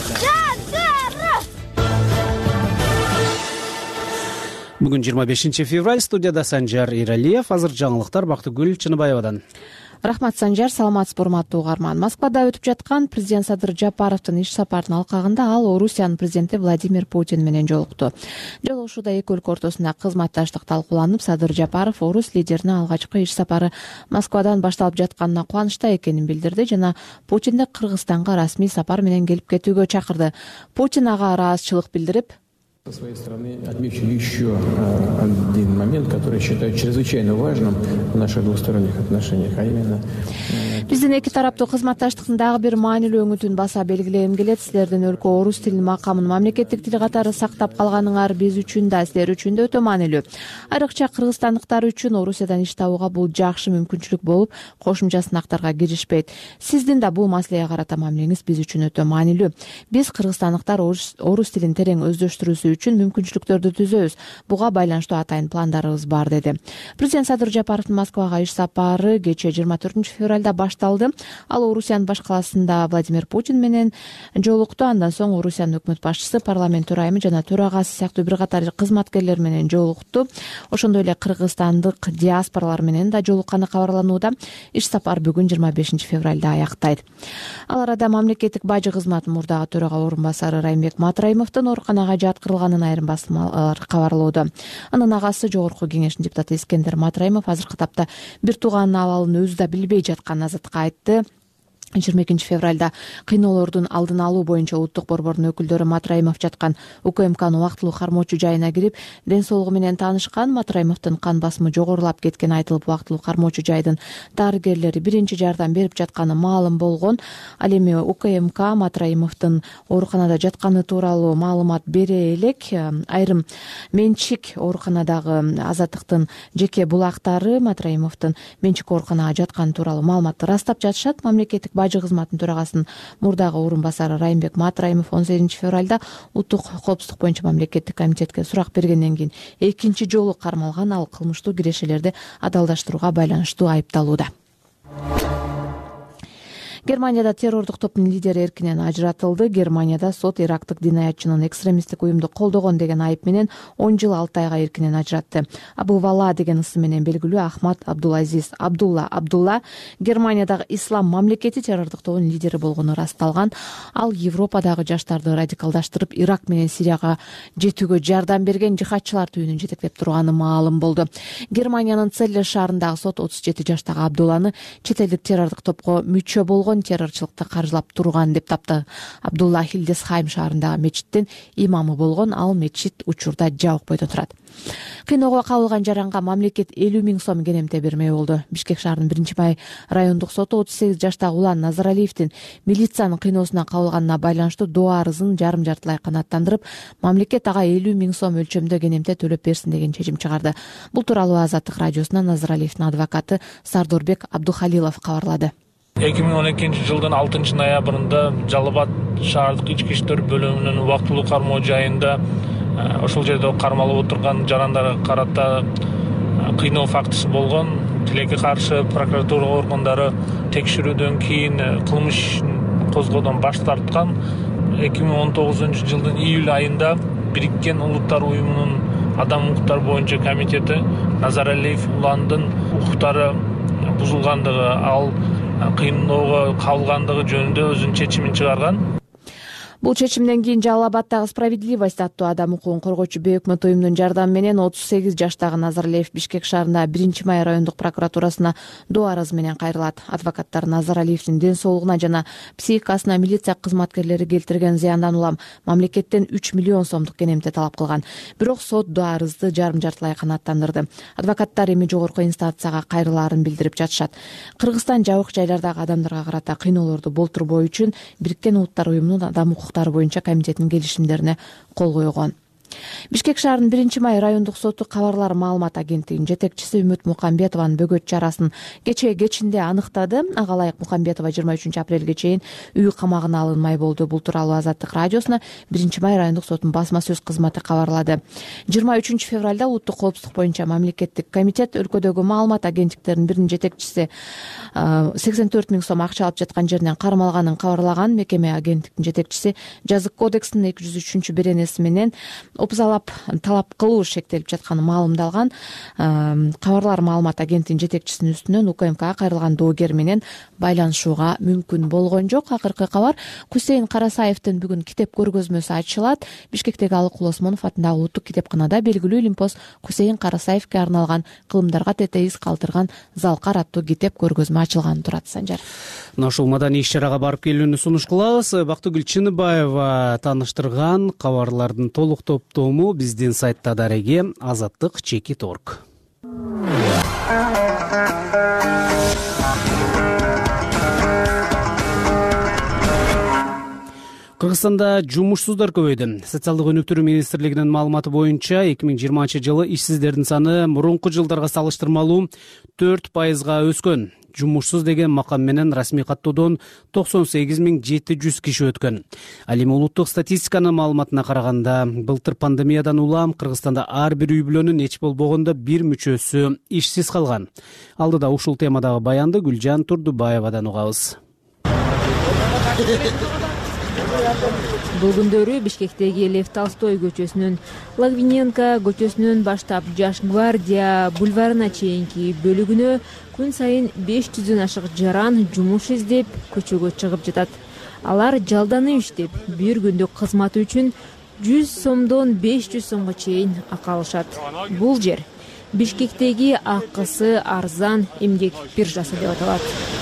Бүгүн 25 февраль, студияда Санжар Иралиев, азыр жаңылыктар Бактыгүл Чыныбаевадан. Рахмат, Санжар. Саламатсызбы, урматтуу угарман. Москвада өтүп жаткан президент Садыр Жапаровдун иш сапарынын алкагында ал Орусиянын президенти Владимир Путин менен жолукту. Жолугушууда эки өлкө ортосунда кызматташтык талкууланып, Садыр Жапаров орус лидерине алгачкы иш сапары Москвадан башталып жатканына кубанычта экенин билдирди жана Путинди Кыргызстанга расмий сапар менен келип кетүүгө чакырды. Путин ага ыраазычылык билдирип, Со своей стороны отмечу еще один момент, который считаю чрезвычайно важным в наших двусторонних отношениях, а именно... Биздин эки тараптуу кызматташтыктын дагы бир маанилүү өңүтүн баса белгилегим келет. Силердин өлкө орус тилинин макамын мамлекеттик тил катары сактап калганыңар биз үчүн да, силер үчүн да өтө маанилүү. Айрыкча кыргызстандыктар үчүн Орусиядан иш табууга бул жакшы мүмкүнчүлүк болуп, кошумча сынактарга киришпейт. Сиздин да бул маселеге карата мамилеңиз биз үчүн өтө маанилүү. Биз кыргызстандыктар орус тилин терең өздөштүрүүсү үчүн мүмкүнчүлүктөрдү түзөбүз. Буга байланыштуу атайын пландарыбыз бар, деди. Президент Садыр Жапаровдун Москвага иш сапары кечээ 24 февралда башталды. Ал Орусиянын баш калаасында Владимир Путин менен жолукту. Андан соң Орусиянын өкмөт башчысы, парламент төрайымы жана төрагасы сыяктуу бир катар кызматкерлер менен жолукту. Ошондой эле кыргызстандык диаспоралар менен да жолукканы кабарланууда. Иш сапар бүгүн 25 февралда аяктайт. Ал арада мамлекеттик бажы кызматынын мурдагы төрага орун басары Раймбек Матраимовдун ооруканага жаткырылганын айрым басылмалар кабарлоодо. Анын агасы Жогорку кеңештин депутаты Искендер Матраимов азыркы тапта бир тууганынын абалын өзү да билбей жатканын Азаттыкка айтты. 22 февралда кыйноолордун алдын алуу боюнча улуттук борбордун өкүлдөрү Матраимов жаткан УКМКнын убактылуу кармоочу жайына кирип, ден соолугу менен таанышкан. Матраимовдун кан басымы жогорулап кеткени айтылып, убактылуу кармоочу жайдын дарыгерлери биринчи жардам берип жатканы маалым болгон. Ал эми УКМК Матраимовдун ооруканада жатканы тууралуу маалымат бере элек. Айрым менчик ооруканадагы Азаттыктын жеке булактары Матраимовдун менчик ооруканага жатканы тууралуу маалыматты растап жатышат. Мамлекеттик бажы кызматынын төрагасынын мурдагы орун басары Раймбек Матраимов 18 февралда улуттук коопсуздук боюнча мамлекеттик комитетке сурак бергенден кийин экинчи жолу кармалган. Ал кылмыштуу кирешелерди адалдаштырууга байланыштуу айыпталууда. Германияда террордук топтун лидери эркинен ажыратылды. Германияда сот ирактык динаятчынын экстремисттик уюмду колдогон деген айып менен 10 жыл 6 айга эркинен ажыратты. Абу Вала деген ысы менен белгилүү Ахмад Абдулазиз Абдулла Германиядагы ислам мамлекети террордук тобунун лидери болгону расталган. Ал Европадагы жаштарды радикалдаштырып, Ирак менен Сирияга жетүүгө жардам берген жихадчылар түйүнүн жетектеп турганы маалым болду. Германиянын Целле шаарындагы сот 37 жаштагы Абдулланы чет элдик террордук топко мүчө болгон террорчылыкты каржылап турган деп тапты. Абдулла Хилдесхайм шаарындагы мечиттин имамы болгон. Ал мечит учурда жабык бойдо турат. Кыйноого кабылган жаранга мамлекет 50 000 сом кенемте бермей болду. Бишкек шаарынын 1-май райондук соту 38 жаштагы Улан Назаралиевдин милициянын кыйноосуна кабылганына байланыштуу доо арызын жарым-жартылай канааттандырып, мамлекет ага 50 000 сом өлчөмдө кенемте төлөп берсин деген чечим чыгарды. Бул тууралуу Азаттык радиосуна Назаралиевдин адвокаты Сардорбек Абдухалилов кабарлады. 2012 жылдын 6 ноябрында Жалал Абад шаардык ички иштер бөлүмүнүн убактылуу кармоо жайында ошол жерде кармалып отурган жарандарга карата кыйноо фактысы болгон. Тилекке каршы прокуратура органдары текшерүүдөн кийин кылмыш козгоодон баш тарткан. 2019 жылдын июль айында Бириккен Улуттар уюмунун адам укуктары боюнча комитети Назаралиев уландын укуктары бузулгандыгы, ал кыйноого кабылгандыгы жөнүндө өзүнүн чечимин чыгарган. Бул чечимден кийин Жалал Абаддагы Справедливость аттуу адам укугун коргоочу бейөкмөт уюмдун жардамы менен 38 жаштагы Назаралиев Бишкек шаарында 1-май райондук прокуратурасына доо арыз менен кайрылат. Адвокаттар Назаралиевдин ден соолугуна жана психикасына милиция кызматкерлери келтирген зыяндан улам мамлекеттен 3 миллион сомдук кенемте талап кылган. Бирок сот доо арызды жарым-жартылай канааттандырды. Адвокаттар эми жогорку инстанцияга кайрылаарын билдирип жатышат. Кыргызстан жабык жайлардагы адамдарга карата кыйноолорду болтурбоо үчүн Бириккен Улуттар уюмунун адам укуктары боюнча комитетинин келишимдерине кол койгон. Бишкек шаарынын 1-май райондук соту кабарлар маалымат агенттигинин жетекчиси Үмүт Мукамбетованын бөгөт чарасын кечинде аныктады. Ага ылайык Мукамбетова 23 апрелге чейин үй камагына алынмай болду. Бул тууралуу Азаттык радиосуна 1-май райондук сотунун басма сөз кызматы кабарлады. 23 февралда улуттук коопсуздук боюнча мамлекеттик комитет өлкөдөгү маалымат агенттиктеринин биринин жетекчиси 84 000 сом акча алып жаткан жеринен кармалганын кабарлаган. Мекеме агенттиктин жетекчиси жазык кодексинин 203 беренеси менен опузалап талап кылуу шектелип жатканы маалымдалган. Кабарлар маалымат агенттигинин жетекчисинин үстүнөн УКМКга кайрылган доогер менен байланышууга мүмкүн болгон жок. Акыркы кабар Кусейин Карасаевдин бүгүн китеп көргөзмөсү ачылат. Бишкектеги Алыкул Осмонов атындагы улуттук китепканада белгилүү Олимпос Кусейин Карасаевге арналган кылымдарга тете из калтырган Залкар аттуу китеп көргөзмө ачылган турат. Санжар. Ушул маданий иш-чарага барып келүүнү сунуш кылабыз. Бактыгүл Чыныбаева тааныштырган кабарлардын толук топтому биздин сайтта дареги azattik.org. Кыргызстанда жумушсуздар көбөйдү. Социалдык өнүктүрүү министрлигинин маалыматы боюнча 2020-жылы ишсиздердин саны мурунку жылдарга салыштырмалуу 4%га өскөн. Жумушсуз деген макам менен расмий каттоодон 98 700 киши өткөн. Ал эми улуттук статистиканын маалыматына караганда, былтыр пандемиядан улам Кыргызстанда ар бир үй бүлөнүн эч болбогондо бир мүчөсү ишсиз калган. Алдыда ушул темадагы баянды Гүлжан Турдубаевадан угабыз. Бул күндөрү Бишкектеги Лев Толстой көчөсүнөн Логвиненко көчөсүнөн баштап Жаш гвардия бульварына чейинки бөлүгүнө күн сайын 500дөн ашык жаран жумуш издеп көчөгө чыгып жатат. Алар жалданып иштеп, бир күндүк кызматы үчүн 100 сомдон 500 сомго чейин акы алышат. Бул жер Бишкектеги акысы арзан эмгек биржасы деп аталат.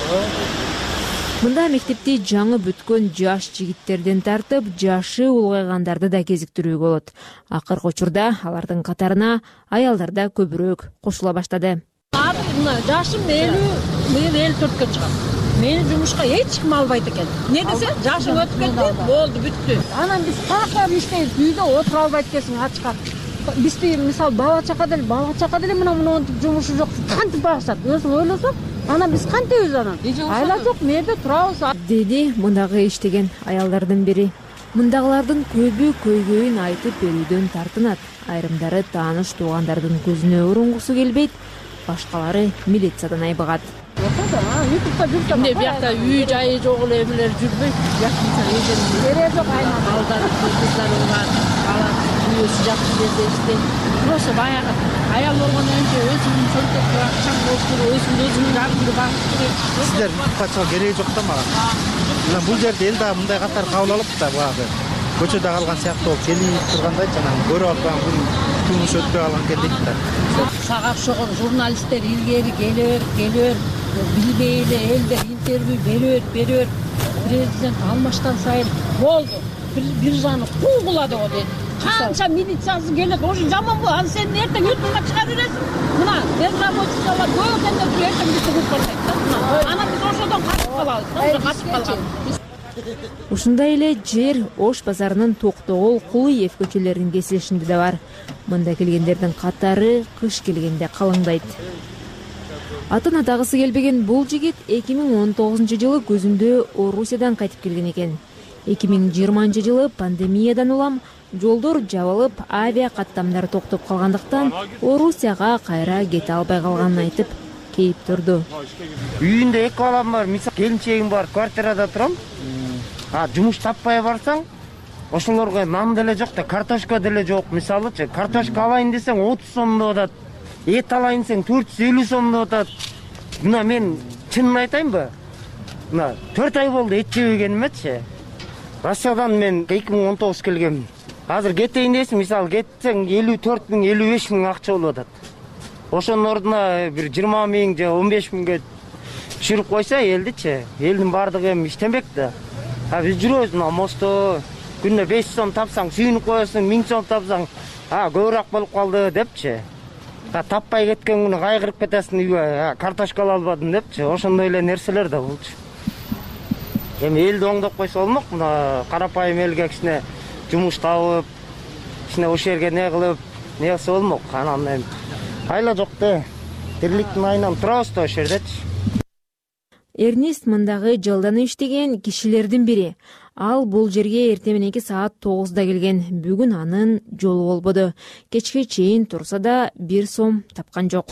Мында мектепти жаңы бүткөн жаш жигиттерден тартып, жашы улгайгандарды да кезиктирүүгө болот. Акыркы учурда алардын катарына аялдар да көбүрөөк кошула баштады. Жашым 54-кө чыгат. Мени жумушка эч ким албайт экен. Не десе, жашың өтүп кетти, болду, бүттү. Анан биз каяка иштейбиз, үйдө отура албайт экенсиң, ачка. Бизди мисалы бала чака деле мына жумушу жок. Кантип багышат? Өзүң ойлосоң, анан биз кантебиз анан? Айла жок, мерде турабыз, деди мындагы иштеген аялдардын бири. Мындагылардын көбү көйгөйүн айтып берүүдөн тартынат. Айрымдары тааныш туугандардын көзүнө урунгусу келбейт, башкалары милициядан айбыгат. Эмне биякта үй жайы жок эле эмелер жүрбөйт. Кереги жок, айнан балдар, кыздар бар, бала үйөсү жакшы жерде иштейт. Просто баягы аял болгондон кийин өзүнүн чөнтөккө акчаң болуп, өзүнүн жардымды багыш керек. Сиздер качка кереги жок да мага. Мына бул жерде эл дагы мындай катар кабыл алып да баягы көчөдө калган сыяктуу болуп келип тургандай жанагы көрүп алып бул турмуш өтпөй калган экен дейт да. Сага окшогон журналисттер илгери келер, билбей эле элдер интервью берер. Президент алмаштан сайын болду. Биржаны куугулады го дейт. Канча милициясы келет, ошо жаман бул. Ал сен эртең ютубга чыга бересиң. Мына безработицалар көп экендер эртең бизди куртпайт да. Анан биз ошодон качып калабыз. Ушундай эле жер Ош базарынын Токтогул, Кулуев көчөлөрүнүн кесилишинде да бар. Мында келгендердин катары кыш келгенде калыңдайт. Атын атагысы келбеген бул жигит 2019-жылы көзүндө Орусиядан кайтып келген экен. 2020-жылы пандемиядан улам жолдор жабылып, авиа каттамдар токтоп калгандыктан Орусияга кайра кете албай калганын айтып, кейип турду. Үйүндө 2 балам бар, мисалы келинчегим бар, квартирада турам. Жумуш таппай барсаң, ошолорго нан деле жок да, картошка деле жок. Мисалычы, картошка алайын десең 30 сомдо атат. Эт алайын десең 450 сомдо атат. Мына мен чынын айтайынбы? Мына 4 ай болду эт жебегенимечи. Россиядан мен 2019 келгем. Азыр кетейин десең, мисалы кетсең 54 000, 55 000 акча болуп атат. Ошонун ордуна бир 20 000 же 15 000ге түшүрүп койсо элдичи, элдин бардыгы эми иштемек да. Биз жүрөбүз мына мостто, күнүнө 500 сом тапсаң сүйүнүп коесуң, 1000 сом тапсаң, көбүрөөк болуп калды депчи. Таппай кеткен күнү кайгырып кетесиң, үйгө картошка ала албадым депчи. Ошондой эле нерселер да болчу. Эми элди оңдоп койсо болмок, мына карапайым элге кичине жумуш табып, кичине ошол жерге не кылып, не кылса болмок. Анан эми айла жок да. Тирликтин айынан турабыз да ошол жердечи. Эрнест мындагы жылдан иштеген кишилердин бири. Ал бул жерге эртең мененки саат 9да келген. Бүгүн анын жолу болбоду. Кечке чейин турса да 1 сом тапкан жок.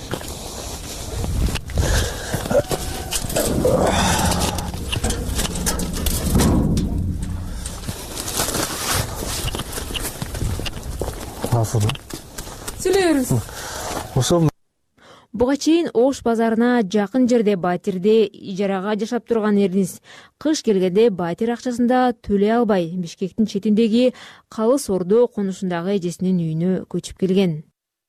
Сүйлөйбүз. Ошо буга чейин Ош базарына жакын жерде батирде ижарага жашап турган Эрнест кыш келгенде батир акчасында төлөй албай Бишкектин четиндеги Калыс Ордо конушундагы эжесинин үйүнө көчүп келген.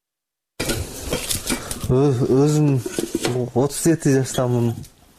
Өзүм 37 жаштамын.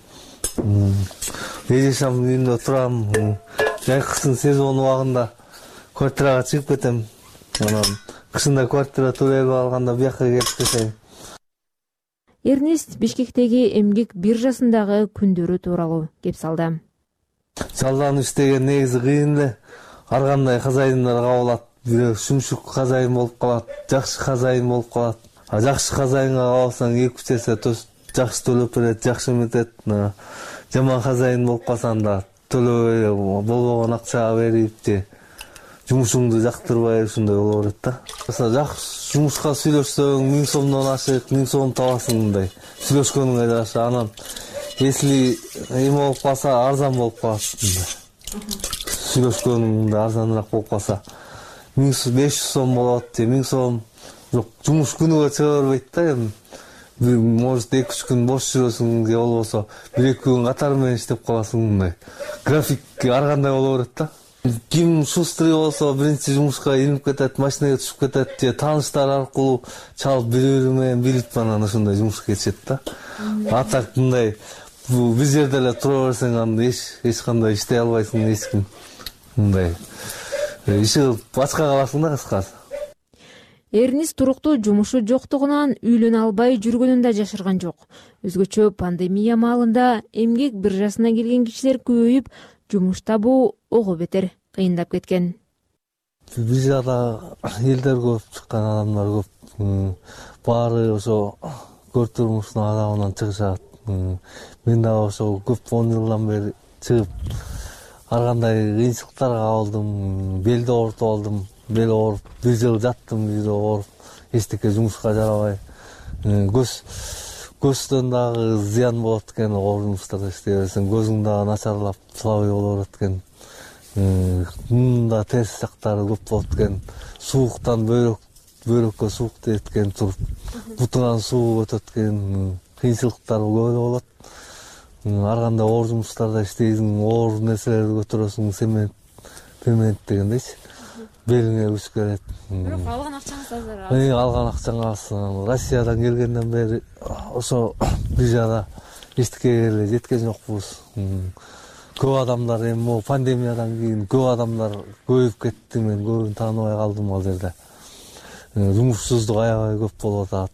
Эжешамдын үйүндө турам. Жайкысын сезон убагында квартирага чыгып кетем. Анан кышында квартира төлөй алганда бияка келип кетем. Эрнест Бишкектеги эмгек биржасындагы күндөрү тууралуу кеп салды. Жалдан иштеген негизи кыйын эле. Ар кандай хозяиндар кабыл алат. Бирөө шумшук хозяин болуп калат, жакшы хозяин болуп калат. Жакшы хозяинга кабылсаң 2-3 эсе жакшы төлөп берет, жакшы эметет. Жаман хозяин болуп калсаң да төлөбөй болбогон акча берип же жумушуңду жактырбай ушундай боло берет да. Жакшы жумушка сүйлөшсөң 1000 сомдон ашык, 1000 сом табасың мындай. Сүйлөшкөнүңө жараша. Анан если эме болуп калса, арзан болуп калат. Сүйлөшкөнүң арзаныраак болуп калса 1500 сом болот же 1000 сом. Жок, жумуш күнүгө чыга бербейт да эми. Может 2-3 күн бош жүрөсүң же болбосо 1-2 күн катары менен иштеп каласың мындай. График ар кандай боло берет да. Ким шустрый болсо биринчи жумушка илинип кетет, машинеге түшүп кетет же тааныштар аркылуу чалып бири-бири менен билип анан ошондой жумушка кетишет да. Атак мындай бир жерде эле тура берсең анда эч кандай иштей албайсың, эч ким мындай иши башка каласың да кыскасы. Эрнест туруктуу жумушу жоктугунан үйлөнө албай жүргөнүн да жашырган жок. Өзгөчө пандемия маалында эмгек биржасына келген кишилер көбөйүп, жумуш табуу ого бетер кыйындап кеткен. Биржада элдер көп, чыккан адамдар көп. Баары ошо көр турмуштун азабынан чыгышат. Мен дагы ошо көп 10 жылдан бери чыгып ар кандай кыйынчылыктарга кабылдым, белди оорутуп алдым. Бел ооруп, 1 жыл жаттым, бир ооруп, эчтеке жумушка жарабай. Көздөн дагы зыян болот экен, оор жумуштарда иштей берсең, көзүң дагы начарлап, слабый боло берет экен. Мында терс жактары көп болот экен. Сууктан бөйрөккө суук тиет экен, туруп. Бутуңан суу өтөт экен, кыйынчылыктар көп болот. Ар кандай оор жумуштарда иштейсиң, оор нерселерди көтөрөсүң, цемент дегендейчи. Белиңе күч келет. Бирок алган акчаңыз азыр. Алган акчаңыз Россиядан келгенден бери ошо биржада эчтекеге эле жеткен жокпуз. Көп адамдар эми могу пандемиядан кийин көп адамдар көбөйүп кетти, мен көбүн тааныбай калдым ал жерде. Жумушсуздук аябай көп болуп атат.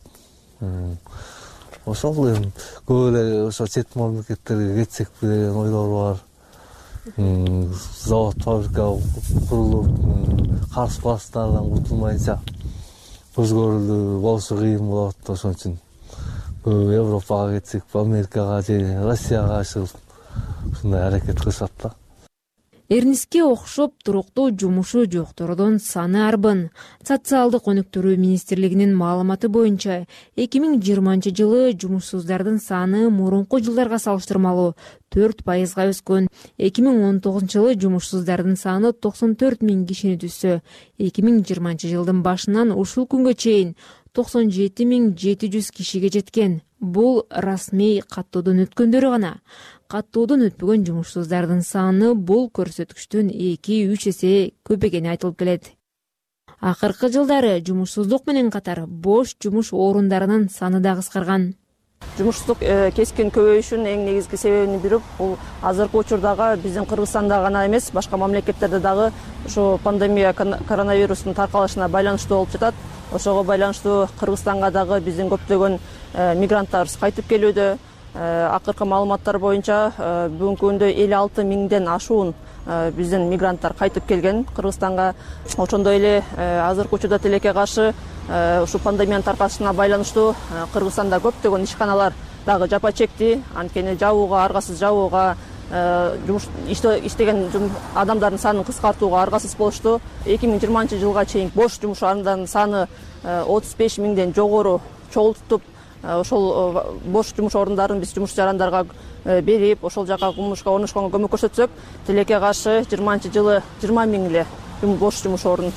Ошол эми көп эле ошо чет мамлекеттерге кетсекпи деген ойлор бар. Завод, фабрика курулуп, карыз класстардан кутулмайынча өзгөрүлүү болушу кыйын болот. Ошон үчүн Европага кетсек, Америкага же Россияга чыгып ушундай аракет кылышат да. Эрниске окшоп туруктуу жумушу жоктордун саны арбын. Социалдык өнүктүрүү министрлигинин маалыматы боюнча 2020 жылы жумушсуздардын саны мурунку жылдарга салыштырмалуу 4%га өскөн. 2019 жылы жумушсуздардын саны 94 000 кишини түзсө, 2020 жылдын башынан ушул күнгө чейин 97 700 кишиге жеткен. Бул расмий каттоодон өткөндөрү гана. Каттоодон өтпөгөн жумушсуздардын саны бул көрсөткүчтөн 2-3 эсе көбөйгени айтылып келет. Акыркы жылдары жумушсуздук менен катар бош жумуш орундарынын саны да кыскарган. Жумушсуздук кескин көбөйүшүнүн эң негизги себебинин бири бул азыркы учурдагы биздин Кыргызстанда гана эмес, башка мамлекеттерде дагы ушу пандемия коронавирустун таркалышына байланыштуу болуп жатат. Ошого байланыштуу Кыргызстанга дагы биздин көптөгөн мигранттарыбыз кайтып келүүдө. Акыркы маалыматтар боюнча бүгүнкү күндө 56 000ден ашуун биздин мигранттар кайтып келген Кыргызстанга. Ошондой эле азыркы учурда тилекке каршы ушу пандемиянын таркалышына байланыштуу Кыргызстанда көптөгөн ишканалар дагы жапа чекти. Анткени жабууга, аргасыз жабууга, жумуш иштеген адамдардын санын кыскартууга аргасыз болушту. 2020 жылга чейин бош жумуш орундарынын саны 35 000ден жогору чогултуп, ошол бош жумуш орундарын биз жумуш жарандарга берип, ошол жака жумушка орношконго көмөк көрсөтсөк, тилекке каршы 20 жылы 20 000 эле бош жумуш орун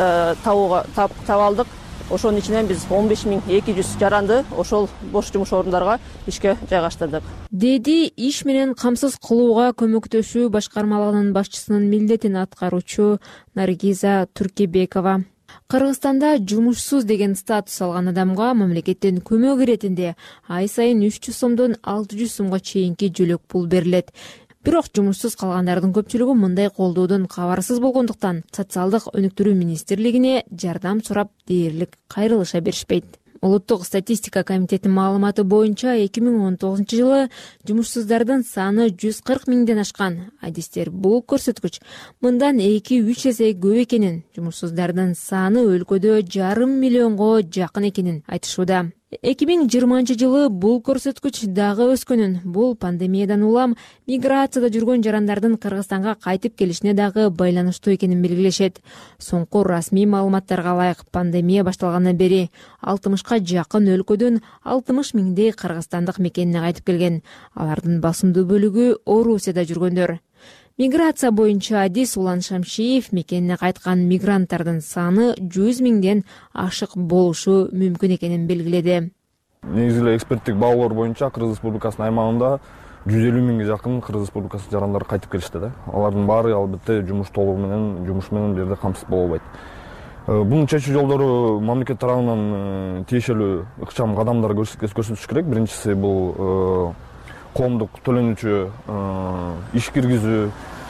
таап алдык. Ошонун ичинен биз 15 200 жаранды ошол бош жумуш орундарга ишке жайгаштырдык. Деди иш менен камсыз кылууга көмөктөшүү башкармалыгынын башчысынын милдетин аткаруучу Наргиза Туркебекова. Кыргызстанда жумушсуз деген статус алган адамга мамлекеттен көмөк иретинде ай сайын 300 сомдон 600 сомго чейинки жөлөк пул берилет. Бирок жумушсуз калгандардын көпчүлүгү мындай колдоодон кабарсыз болгондуктан социалдык өнүктүрүү министрлигине жардам сурап дээрлик кайрылыша беришпейт. Улуттук статистика комитетинин маалыматы боюнча 2019 жылы жумушсуздардын саны 140 000ден ашкан. Адистер бул көрсөткүч мындан 2-3 эсе көп экенин, жумушсуздардын саны өлкөдө 500 миллионго жакын экенин айтышууда. 2020 жылы бул көрсөткүч дагы өскөнүн, бул пандемиядан улам миграцияда жүргөн жарандардын Кыргызстанга кайтып келишине дагы байланыштуу экенин белгилешет. Соңку расмий маалыматтарга ылайык пандемия башталгандан бери 60ка жакын өлкөдөн 60 000дей кыргызстандык мекенине кайтып келген. Алардын басымдуу бөлүгү Орусияда жүргөндөр. Миграция боюнча адис Улан Шамшиев мекенине кайткан мигранттардын саны 100 000ден ашык болушу мүмкүн экенин белгиледи. Негизи эле эксперттик баалоолор боюнча Кыргыз Республикасынын аймагында 150 000ге жакын Кыргыз Республикасы жарандары кайтып келишти да. Алардын баары албетте жумуш менен бир жерде камсыз боло албайт. Бунун чечүү жолдору мамлекет тарабынан тиешелүү ыкчам кадамдар көрсөтүш керек. Биринчиси бул коомдук төлөнүүчү иш киргизүү,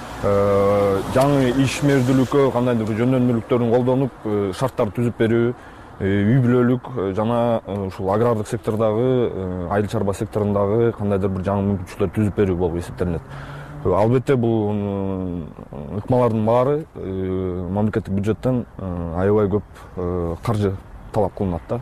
жаңы ишмердүүлүккө кандайдыр бир жөндөмдүүлүктөрүн колдонуп, шарттар түзүп берүү, үй бүлөлүк жана ушул агрардык сектордогу, айыл чарба секторундагы кандайдыр бир жаңы мүмкүнчүлүктөр түзүп берүү болуп эсептелинет. Албетте бул ыкмалардын баары мамлекеттик бюджеттен аябай көп каржы талап кылынат да.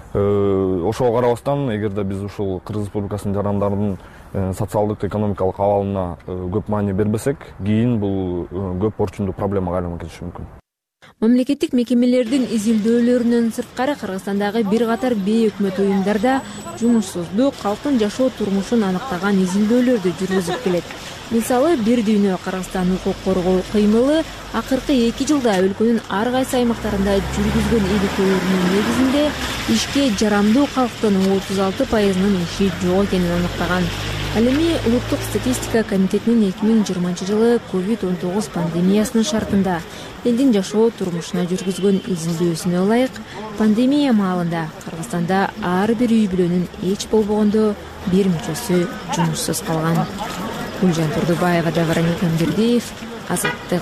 Ошого карабастан, эгерде биз ушул Кыргыз Республикасынын жарандарынын социалдык экономикалык абалына көп маани бербесек, кийин бул көп орчундуу проблемага айланып кетиши мүмкүн. Мамлекеттик мекемелердин изилдөөлөрүнөн сырткары Кыргызстандагы бир катар бейөкмөт уюмдарда жумушсуздук, калктын жашоо турмушун аныктаган изилдөөлөрдү жүргүзүп келет. Мисалы, бир дүйнө Кыргызстан укук коргоо кыймылы акыркы 2 жылда өлкөнүн ар кайсы аймактарында жүргүзгөн иликтөөлөрүнүн негизинде ишке жарамдуу калктын 36%-нын иши жок экенин аныктаган. Ал эми Улуттук статистика комитетинин 2020 жылы COVID-19 пандемиясынын шартында элдин жашоо турмушуна жүргүзгөн изилдөөсүнө ылайык, пандемия маалында Кыргызстанда ар бир үй бүлөнүн эч болбогондо бир мүчөсү жумушсуз калган. Гүлжан Турдубаева, Давраник Амбердиев, Азаттык.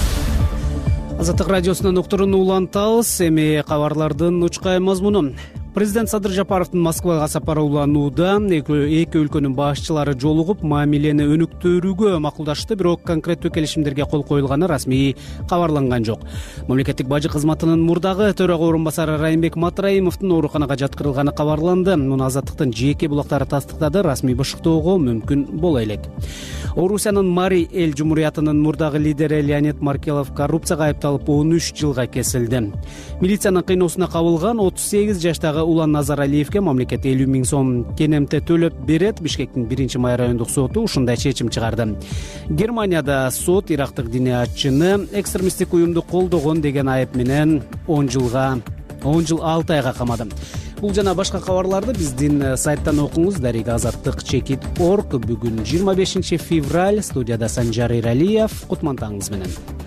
Азаттык радиосунан уктуруну улантабыз. Эми кабарлардын учкай мазмуну. Президент Садыр Жапаровдун Москвага сапары уланууда эки өлкөнүн башчылары жолугуп мамилени өнүктүрүүгө макулдашты, бирок конкреттүү келишимдерге кол коюлганы расмий кабарланган жок. Мамлекеттик бажы кызматынын мурдагы төрага орун басары Райымбек Матраимовдун ооруканага жаткырылганы кабарланды. Муну Азаттыктын жеке булактары тастыктады, расмий бышыктоого мүмкүн боло элек. Орусиянын Мари эл жумуриятынын мурдагы лидери Леонид Маркелов коррупцияга айыпталып 13 жылга кесилди. Милициянын кыйноосуна кабылган 38 жаштагы Улан Назар Алиевге мамлекет 50 000 сом кенемте төлөп берет. Бишкектин 1-май райондук соту ушундай чечим чыгарды. Германияда сот ирактык диниятчыны экстремисттик уюмду колдогон деген айып менен 10 жыл 6 айга камады. Бул жана башка кабарларды биздин сайттан окуңуз. Дарига Азаттык.org. Бүгүн 25 февраль. Студияда Санжар Иралиев. Кутман таңыңыз менен.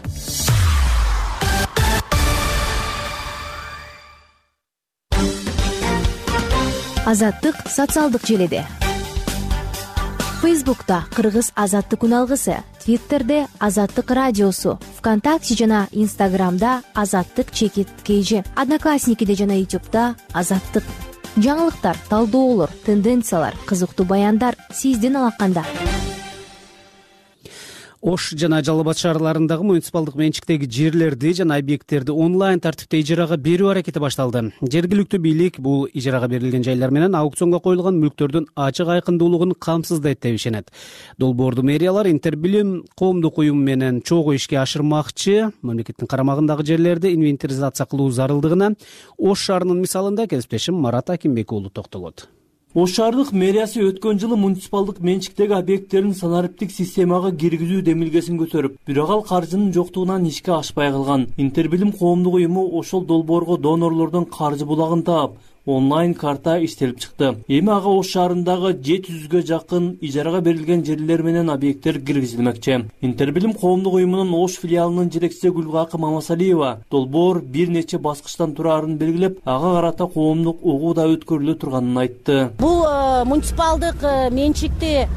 Азаттык социалдык желеде. Фейсбукта Кыргыз Азаттык үналгысы, Твиттерде Азаттык радиосу, ВКонтакте жана Инстаграмда Азаттык_KG, Одноклассникиде жана Ютубта Азаттык. Жаңылыктар, талдоолор, тенденциялар, кызыктуу баяндар сиздин алаканда. Ош жана Жалал Абад шаарларындагы муниципалдык менчиктеги жерлерди жана объекттерди онлайн тартипте ижарага берүү аракети башталды. Жергиликтүү бийлик бул ижарага берилген жайлар менен аукционго коюлган мүлктөрдүн ачык айкындуулугун камсыздайт деп ишенет. Долбоорду мэриялар Интербилим коомдук уюм менен чогуу ишке ашырмакчы. Мамлекеттин карамагындагы жерлерди инвентаризация кылуу зарылдыгына Ош шаарынын мисалында кесиптешим Марат Акимбек уулу токтолот. Ош шаардык мэриясы өткөн жылы муниципалдык менчиктеги объекттерин санариптик системага киргизүү демилгесин көтөрүп, бирок ал каржынын жоктугунан ишке ашпай калган. Интербилим коомдук уюму ошол долбоорго донорлордон каржы булагын таап, онлайн карта иштелип чыкты. Эми ага Ош шаарындагы 700га жакын ижарага берилген жерлер менен объекттер киргизилмекчи. Интербилим коомдук уюмунун Ош филиалынын жетекчиси Гүлгакы Мамасалиева долбоор бир нече баскычтан турарын белгилеп, ага карата коомдук угуу да өткөрүлө турганын айтты. Бул муниципалдык менчикти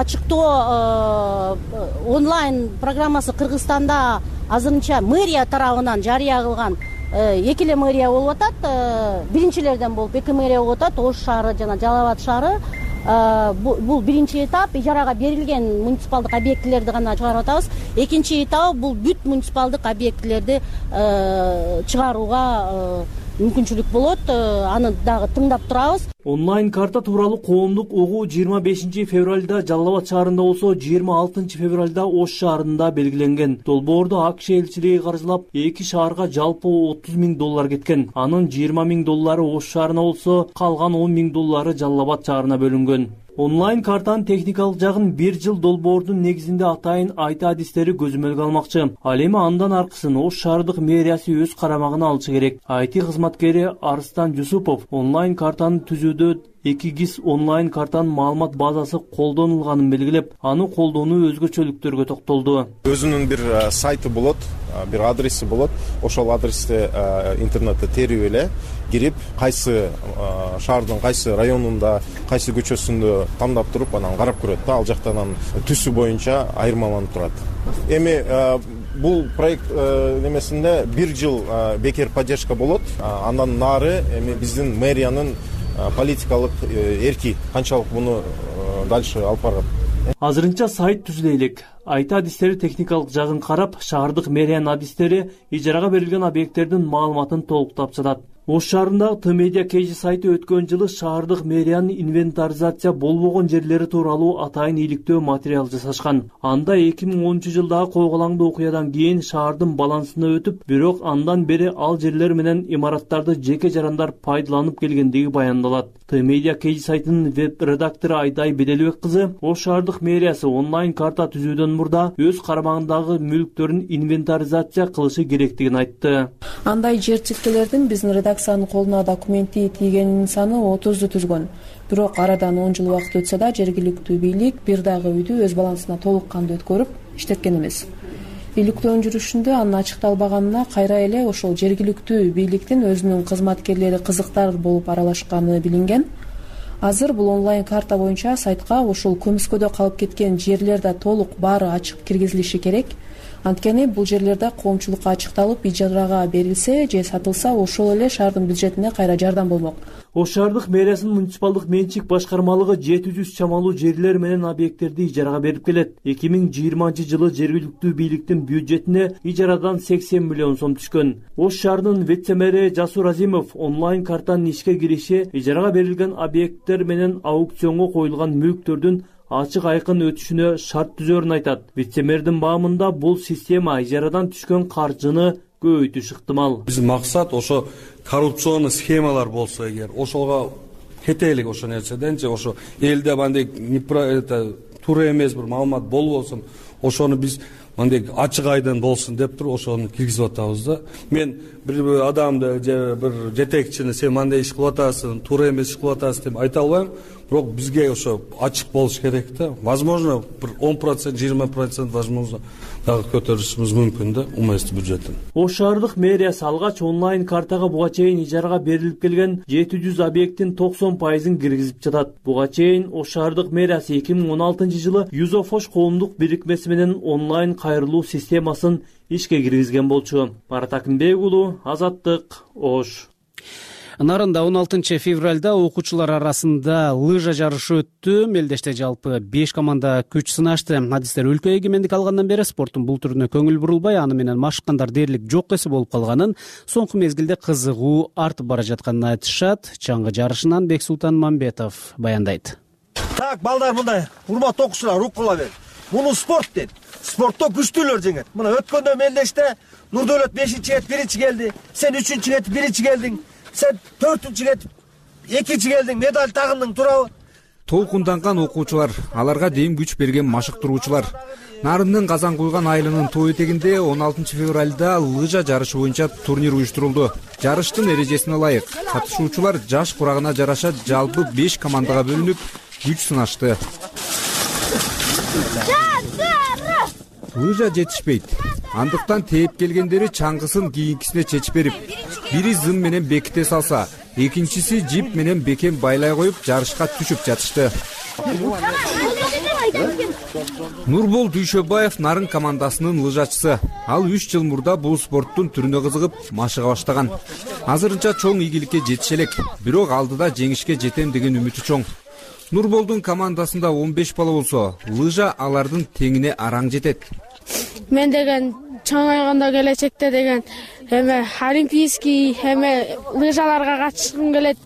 ачыктоо онлайн программасы Кыргызстанда азырынча мэрия тарабынан жарыя кылган эки эле мэрия болуп атат. Биринчилерден болуп эки мэрия болуп атат. Ош шаары жана Жалал Абад шаары. Бул биринчи этап ижарага берилген муниципалдык объектилерди гана чыгарып атабыз. Экинчи этап бул бүт муниципалдык объектилерди чыгарууга мүмкүнчүлүк болот. Аны дагы тыңдап турабыз. Онлайн карта тууралуу коомдук угуу 25 февралда Жалал Абад шаарында болсо 26 февралда Ош шаарында белгиленген. Долбоорду АКШ элчилиги каржылап, эки шаарга жалпы $30 000 кеткен. Анын $20 000 Ош шаарына болсо, калган $10 000 Жалал Абад шаарына бөлүнгөн. Онлайн картанын техникалык жагын 1 жыл долбоордун негизинде атайын айта адистери көзөмөлгө алмакчы. Ал эми андан аркысын Ош шаардык мэриясы өз карамагына алышы керек. IT кызматкери Арстан Жусупов онлайн картаны түзүүдө 2GIS онлайн картанын маалымат базасы колдонулганын белгилеп, аны колдонуу өзгөчөлүктөргө токтолду. Өзүнүн бир сайты болот, бир адреси болот. Ошол адресте интернетте терип эле кирип, кайсы шаардын кайсы районунда, кайсы көчөсүндө тандап туруп, анан карап көрөт да. Ал жакта анан түсү боюнча айырмаланып турат. Эми бул проект немесинде 1 жыл бекер поддержка болот. Андан нары эми биздин мэриянын политикалык эрки канчалык муну дальше алып барат. Азырынча сайт түзүлө элек. Айта адистери техникалык жагын карап, шаардык мэриянын адистери ижарага берилген объекттердин маалыматын толуктап жатат. Ош шаарындагы Т-медиа KG сайты өткөн жылы шаардык мэриянын инвентаризация болбогон жерлери тууралуу атайын иликтөө материал жасашкан. Анда 2010 жылдагы койгулаңдуу окуядан кийин шаардын балансына өтүп, бирок андан бери ал жерлер менен имараттарды жеке жарандар пайдаланып келгендиги баяндалат. Т-медиа KG сайтынын веб-редактору Айдай Беделбек кызы Ош шаардык мэриясы онлайн карта түзүүдөн мурда өз карамагындагы мүлктөрүн инвентаризация кылышы керектигин айтты. Андай жер чекелердин биздин редакциянын колуна документи тийгенин саны 30ду түзгөн. Бирок арадан 10 жыл убакыт өтсө да жергиликтүү бийлик бир дагы үйдү өз балансына толук кандуу өткөрүп иштеткен эмес. Иликтөөнүн жүрүшүндө анын ачыкталбаганына кайра эле ошол жергиликтүү бийликтин өзүнүн кызматкерлери кызыктар болуп аралашканы билинген. Азыр бул онлайн карта боюнча сайтка ошол көмүскөдө калып кеткен жерлер да толук баары ачык киргизилиши керек. Анткени бул жерлерде коомчулукка ачыкталып ижарага берилсе же сатылса ошол эле шаардын бюджетине кайра жардам болмок. Ош шаардык мэриясынын муниципалдык менчик башкармалыгы 700 чамалуу жерлер менен объекттерди ижарага берип келет. 2020-жылы жергиликтүү бийликтин бюджетине ижарадан 80 миллион сом түшкөн. Ош шаарынын вице-мэри Жасур Азимов онлайн картанын ишке кириши ижарага берилген объекттер менен аукционго коюлган мүлктөрдүн ачык айкын өтүшүнө шарт түзөрүн айтат. Вице-мэрдин баамында бул система ижарадан түшкөн каржыны көбөйтүш ыктымал. Биздин максат ошо коррупционный схемалар болсо эгер ошого кетелик, ошо нерседен же ошо элде мындай туура эмес бир маалымат болбосун, ошону биз мындай ачык айдын болсун деп туруп ошону киргизип атабыз да. Мен бир адамды же бир жетекчини сен мындай иш кылып атасың, туура эмес иш кылып атасың деп айта албайм. Бирок бизге ошо ачык болуш керек да. Возможно, бир 10%, 20% возможно дагы көтөрүшүбүз мүмкүн да уместный бюджеттен. Ош шаардык мэриясы алгач онлайн картага буга чейин ижарага берилип келген 700 объекттин 90%-ын киргизип жатат. Буга чейин Ош шаардык мэриясы 2016-жылы Юзофош коомдук бирикмеси менен онлайн кайрылуу системасын ишке киргизген болчу. Марат Акынбек уулу, Азаттык, Ош. Нарында 16 февралда окуучулар арасында лыжа жарышы өттү. Мелдеште жалпы 5 команда күч сынашты. Адистер өлкө эгемендик алгандан бери спорттун бул түрүнө көңүл бурулбай, аны менен машыккандар дээрлик жок эсе болуп калганын, соңку мезгилде кызыгуу артып бара жатканын айтышат. Чаңгы жарышынан Бексултан Мамбетов баяндайт. Так, балдар, мындай урматтуу окуучулар, ук кыла бер. Муну спорт дейт. Спортто күчтүүлөр жеңет. Мына өткөндө Мелдеште Нурдөлөт 5-чи кетип 1-чи келди. Сен 3-чү кетип 1-чи келдиң. Сен 4-чү кетип 2-чи келдиң, медаль тагындың, туурабы? Толкунданган окуучулар, аларга дем күч берген машыктыруучулар. Нарындын Казан куйган айылынын тоо этегинде 16 февралда лыжа жарышы боюнча турнир уюштурулду. Жарыштын эрежесине ылайык катышуучулар жаш курагына жараша жалпы 5 командага бөлүнүп күч сынашты. Лыжа жетишпейт. Андыктан тээп келгендери чаңгысын кийинкисине чечип берип, бири зым менен беките салса, экинчиси жип менен бекем байлай коюп жарышка түшүп жатышты. Нурбол Дүйшөбаев Нарын командасынын лыжачысы. Ал 3 жыл мурда бул спорттун түрүнө кызыгып, машыга баштаган. Азырынча чоң ийгиликке жетише элек, бирок алдыда жеңишке жетем деген үмүтү чоң. Нурболдун командасында 15 бала болсо, лыжа алардын теңине араң жетет. Мен деген чоң айганда келечекте деген олимпийский лыжаларга катышкым келет.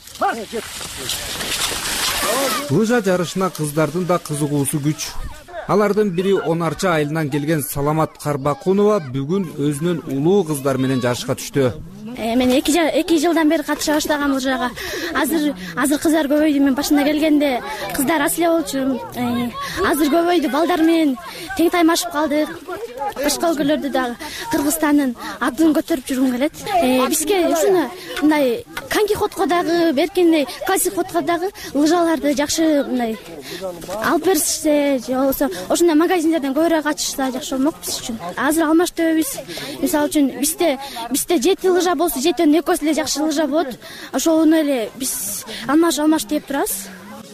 Лыжа жарышына кыздардын да кызыгуусу күч. Алардын бири 10 айылынан келген Саламат Карбакунова бүгүн өзүнүн улуу кыздар менен жарышка түштү. Мен 2 жылдан бери катыша баштагам лыжага. Азыр кыздар көбөйдү. Мен башында келгенде кыздар аз эле болчу. Азыр көбөйдү. Балдар менен тең таймашып калдык. Башка өлкөлөрдө дагы Кыргызстандын атын көтөрүп жүргүм келет. Бизге ушуну мындай коньки ходко дагы, беркиндей классик ходко дагы лыжаларды жакшы мындай алып беришсе, же болбосо ошондой магазиндерден көбүрөөк ачышса жакшы болмок биз үчүн. Азыр алмаштырбыз. Мисалы үчүн бизде 7 лыжа болсо, 7-ден 2 эле жакшы лыжа болот. Ошону эле биз алмаш деп турабыз.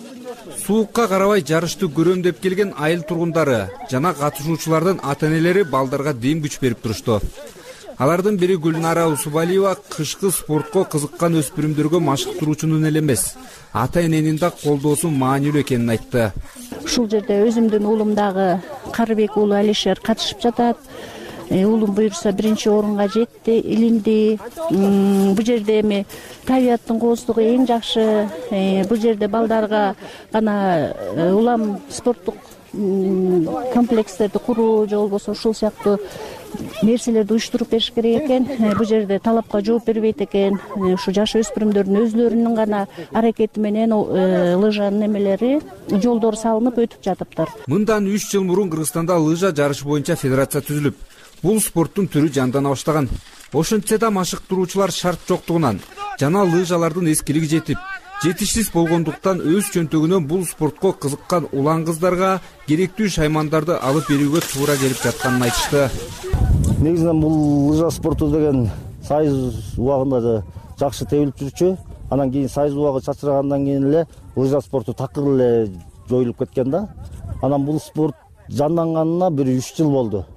Суукка карабай жарышты көрөм деп келген айыл тургундары жана катышуучулардын ата-энелери балдарга дем күч берип турушту. Алардын бири Гүлнара Усубалиева кышкы спортко кызыккан өспүрүмдөргө машыктыруучунун эле эмес, ата-эненин да колдоосу маанилүү экенин айтты. Ушул жерде өзүмдүн уулум дагы Карыбек уулу Алишер катышып жатат. Уулум буйрса 1-орунга жетти, илинди. Бул жерде эми табияттын кооздугу эң жакшы. Бул жерде балдарга гана улам спорттук комплекстерди куруу же болбосо ушул сыяктуу нерселерди уюштуруп бериш керек экен. Бул жерде талапка жооп бербейт экен. Ушу жаш өспүрүмдөрдүн өзлөрүнүн гана аракети менен лыжанын эмелери, жолдор салынып өтүп жатыптыр. Мындан 3 жыл мурун Кыргызстанда лыжа жарышы боюнча федерация түзүлүп, бул спорттун түрү жандана баштаган. Ошентсе да машыктыруучулар шарт жоктугунан жана лыжалардын эскилиги жетип, жетишсиз болгондуктан өз чөнтөгүнөн бул спортко кызыккан улан кыздарга керектүү шаймандарды алып берүүгө туура келип жатканын айтышты. Негизинен бул лыжа спорту деген сайыз убагында жакшы тебилип жүрчү. Анан кийин сайыз убагы чачырагандан кийин эле лыжа спорту такыр эле жоюлуп кеткен да. Анан бул спорт жанданганына 3 жыл болду.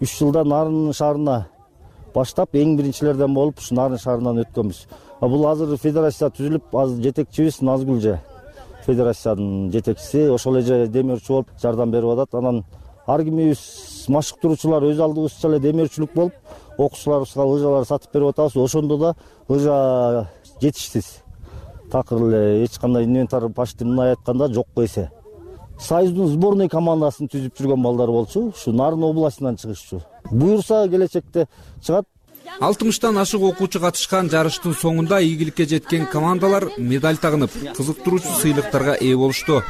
3 жылда Нарын шаарына баштап эң биринчилерден болуп ушу Нарын шаарынан өткөнбүз. Бул азыр федерация түзүлүп, жетекчибиз Назгүл же федерациянын жетекчиси, ошол эле демиурчу болуп жардам берип атат. Анан ар кимибиз машыктыруучулар өз алдыбызча эле демиурчулук болуп, окуучуларыбызга лыжалар сатып берип атабыз. Ошондо да лыжа жетишсиз. Такыр эле эч кандай инвентарь почти мындай айтканда жок эсе. Союздун сборный командасын түзүп жүргөн балдар болчу, ушу Нарын областынан чыгышчу. Буюрса келечекте чыгат. 60-тан ашык окуучу катышкан жарыштын соңунда ийгиликке жеткен командалар медаль тагынып, кызыктыруучу сыйлыктарга ээ болушту.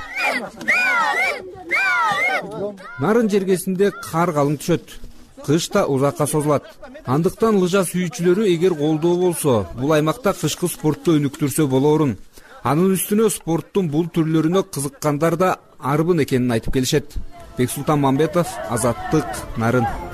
Нарын жергесинде кар калың түшөт. Кыш да узакка созулат. Андыктан лыжа сүйүүчүлөрү эгер колдоо болсо, бул аймакта кышкы спортту өнүктүрсө болорун. Анын үстүнө спорттун бул түрлөрүнө кызыккандар да арбын экенин айтып келишет. Бексултан Мамбетов, Азаттык, Нарын.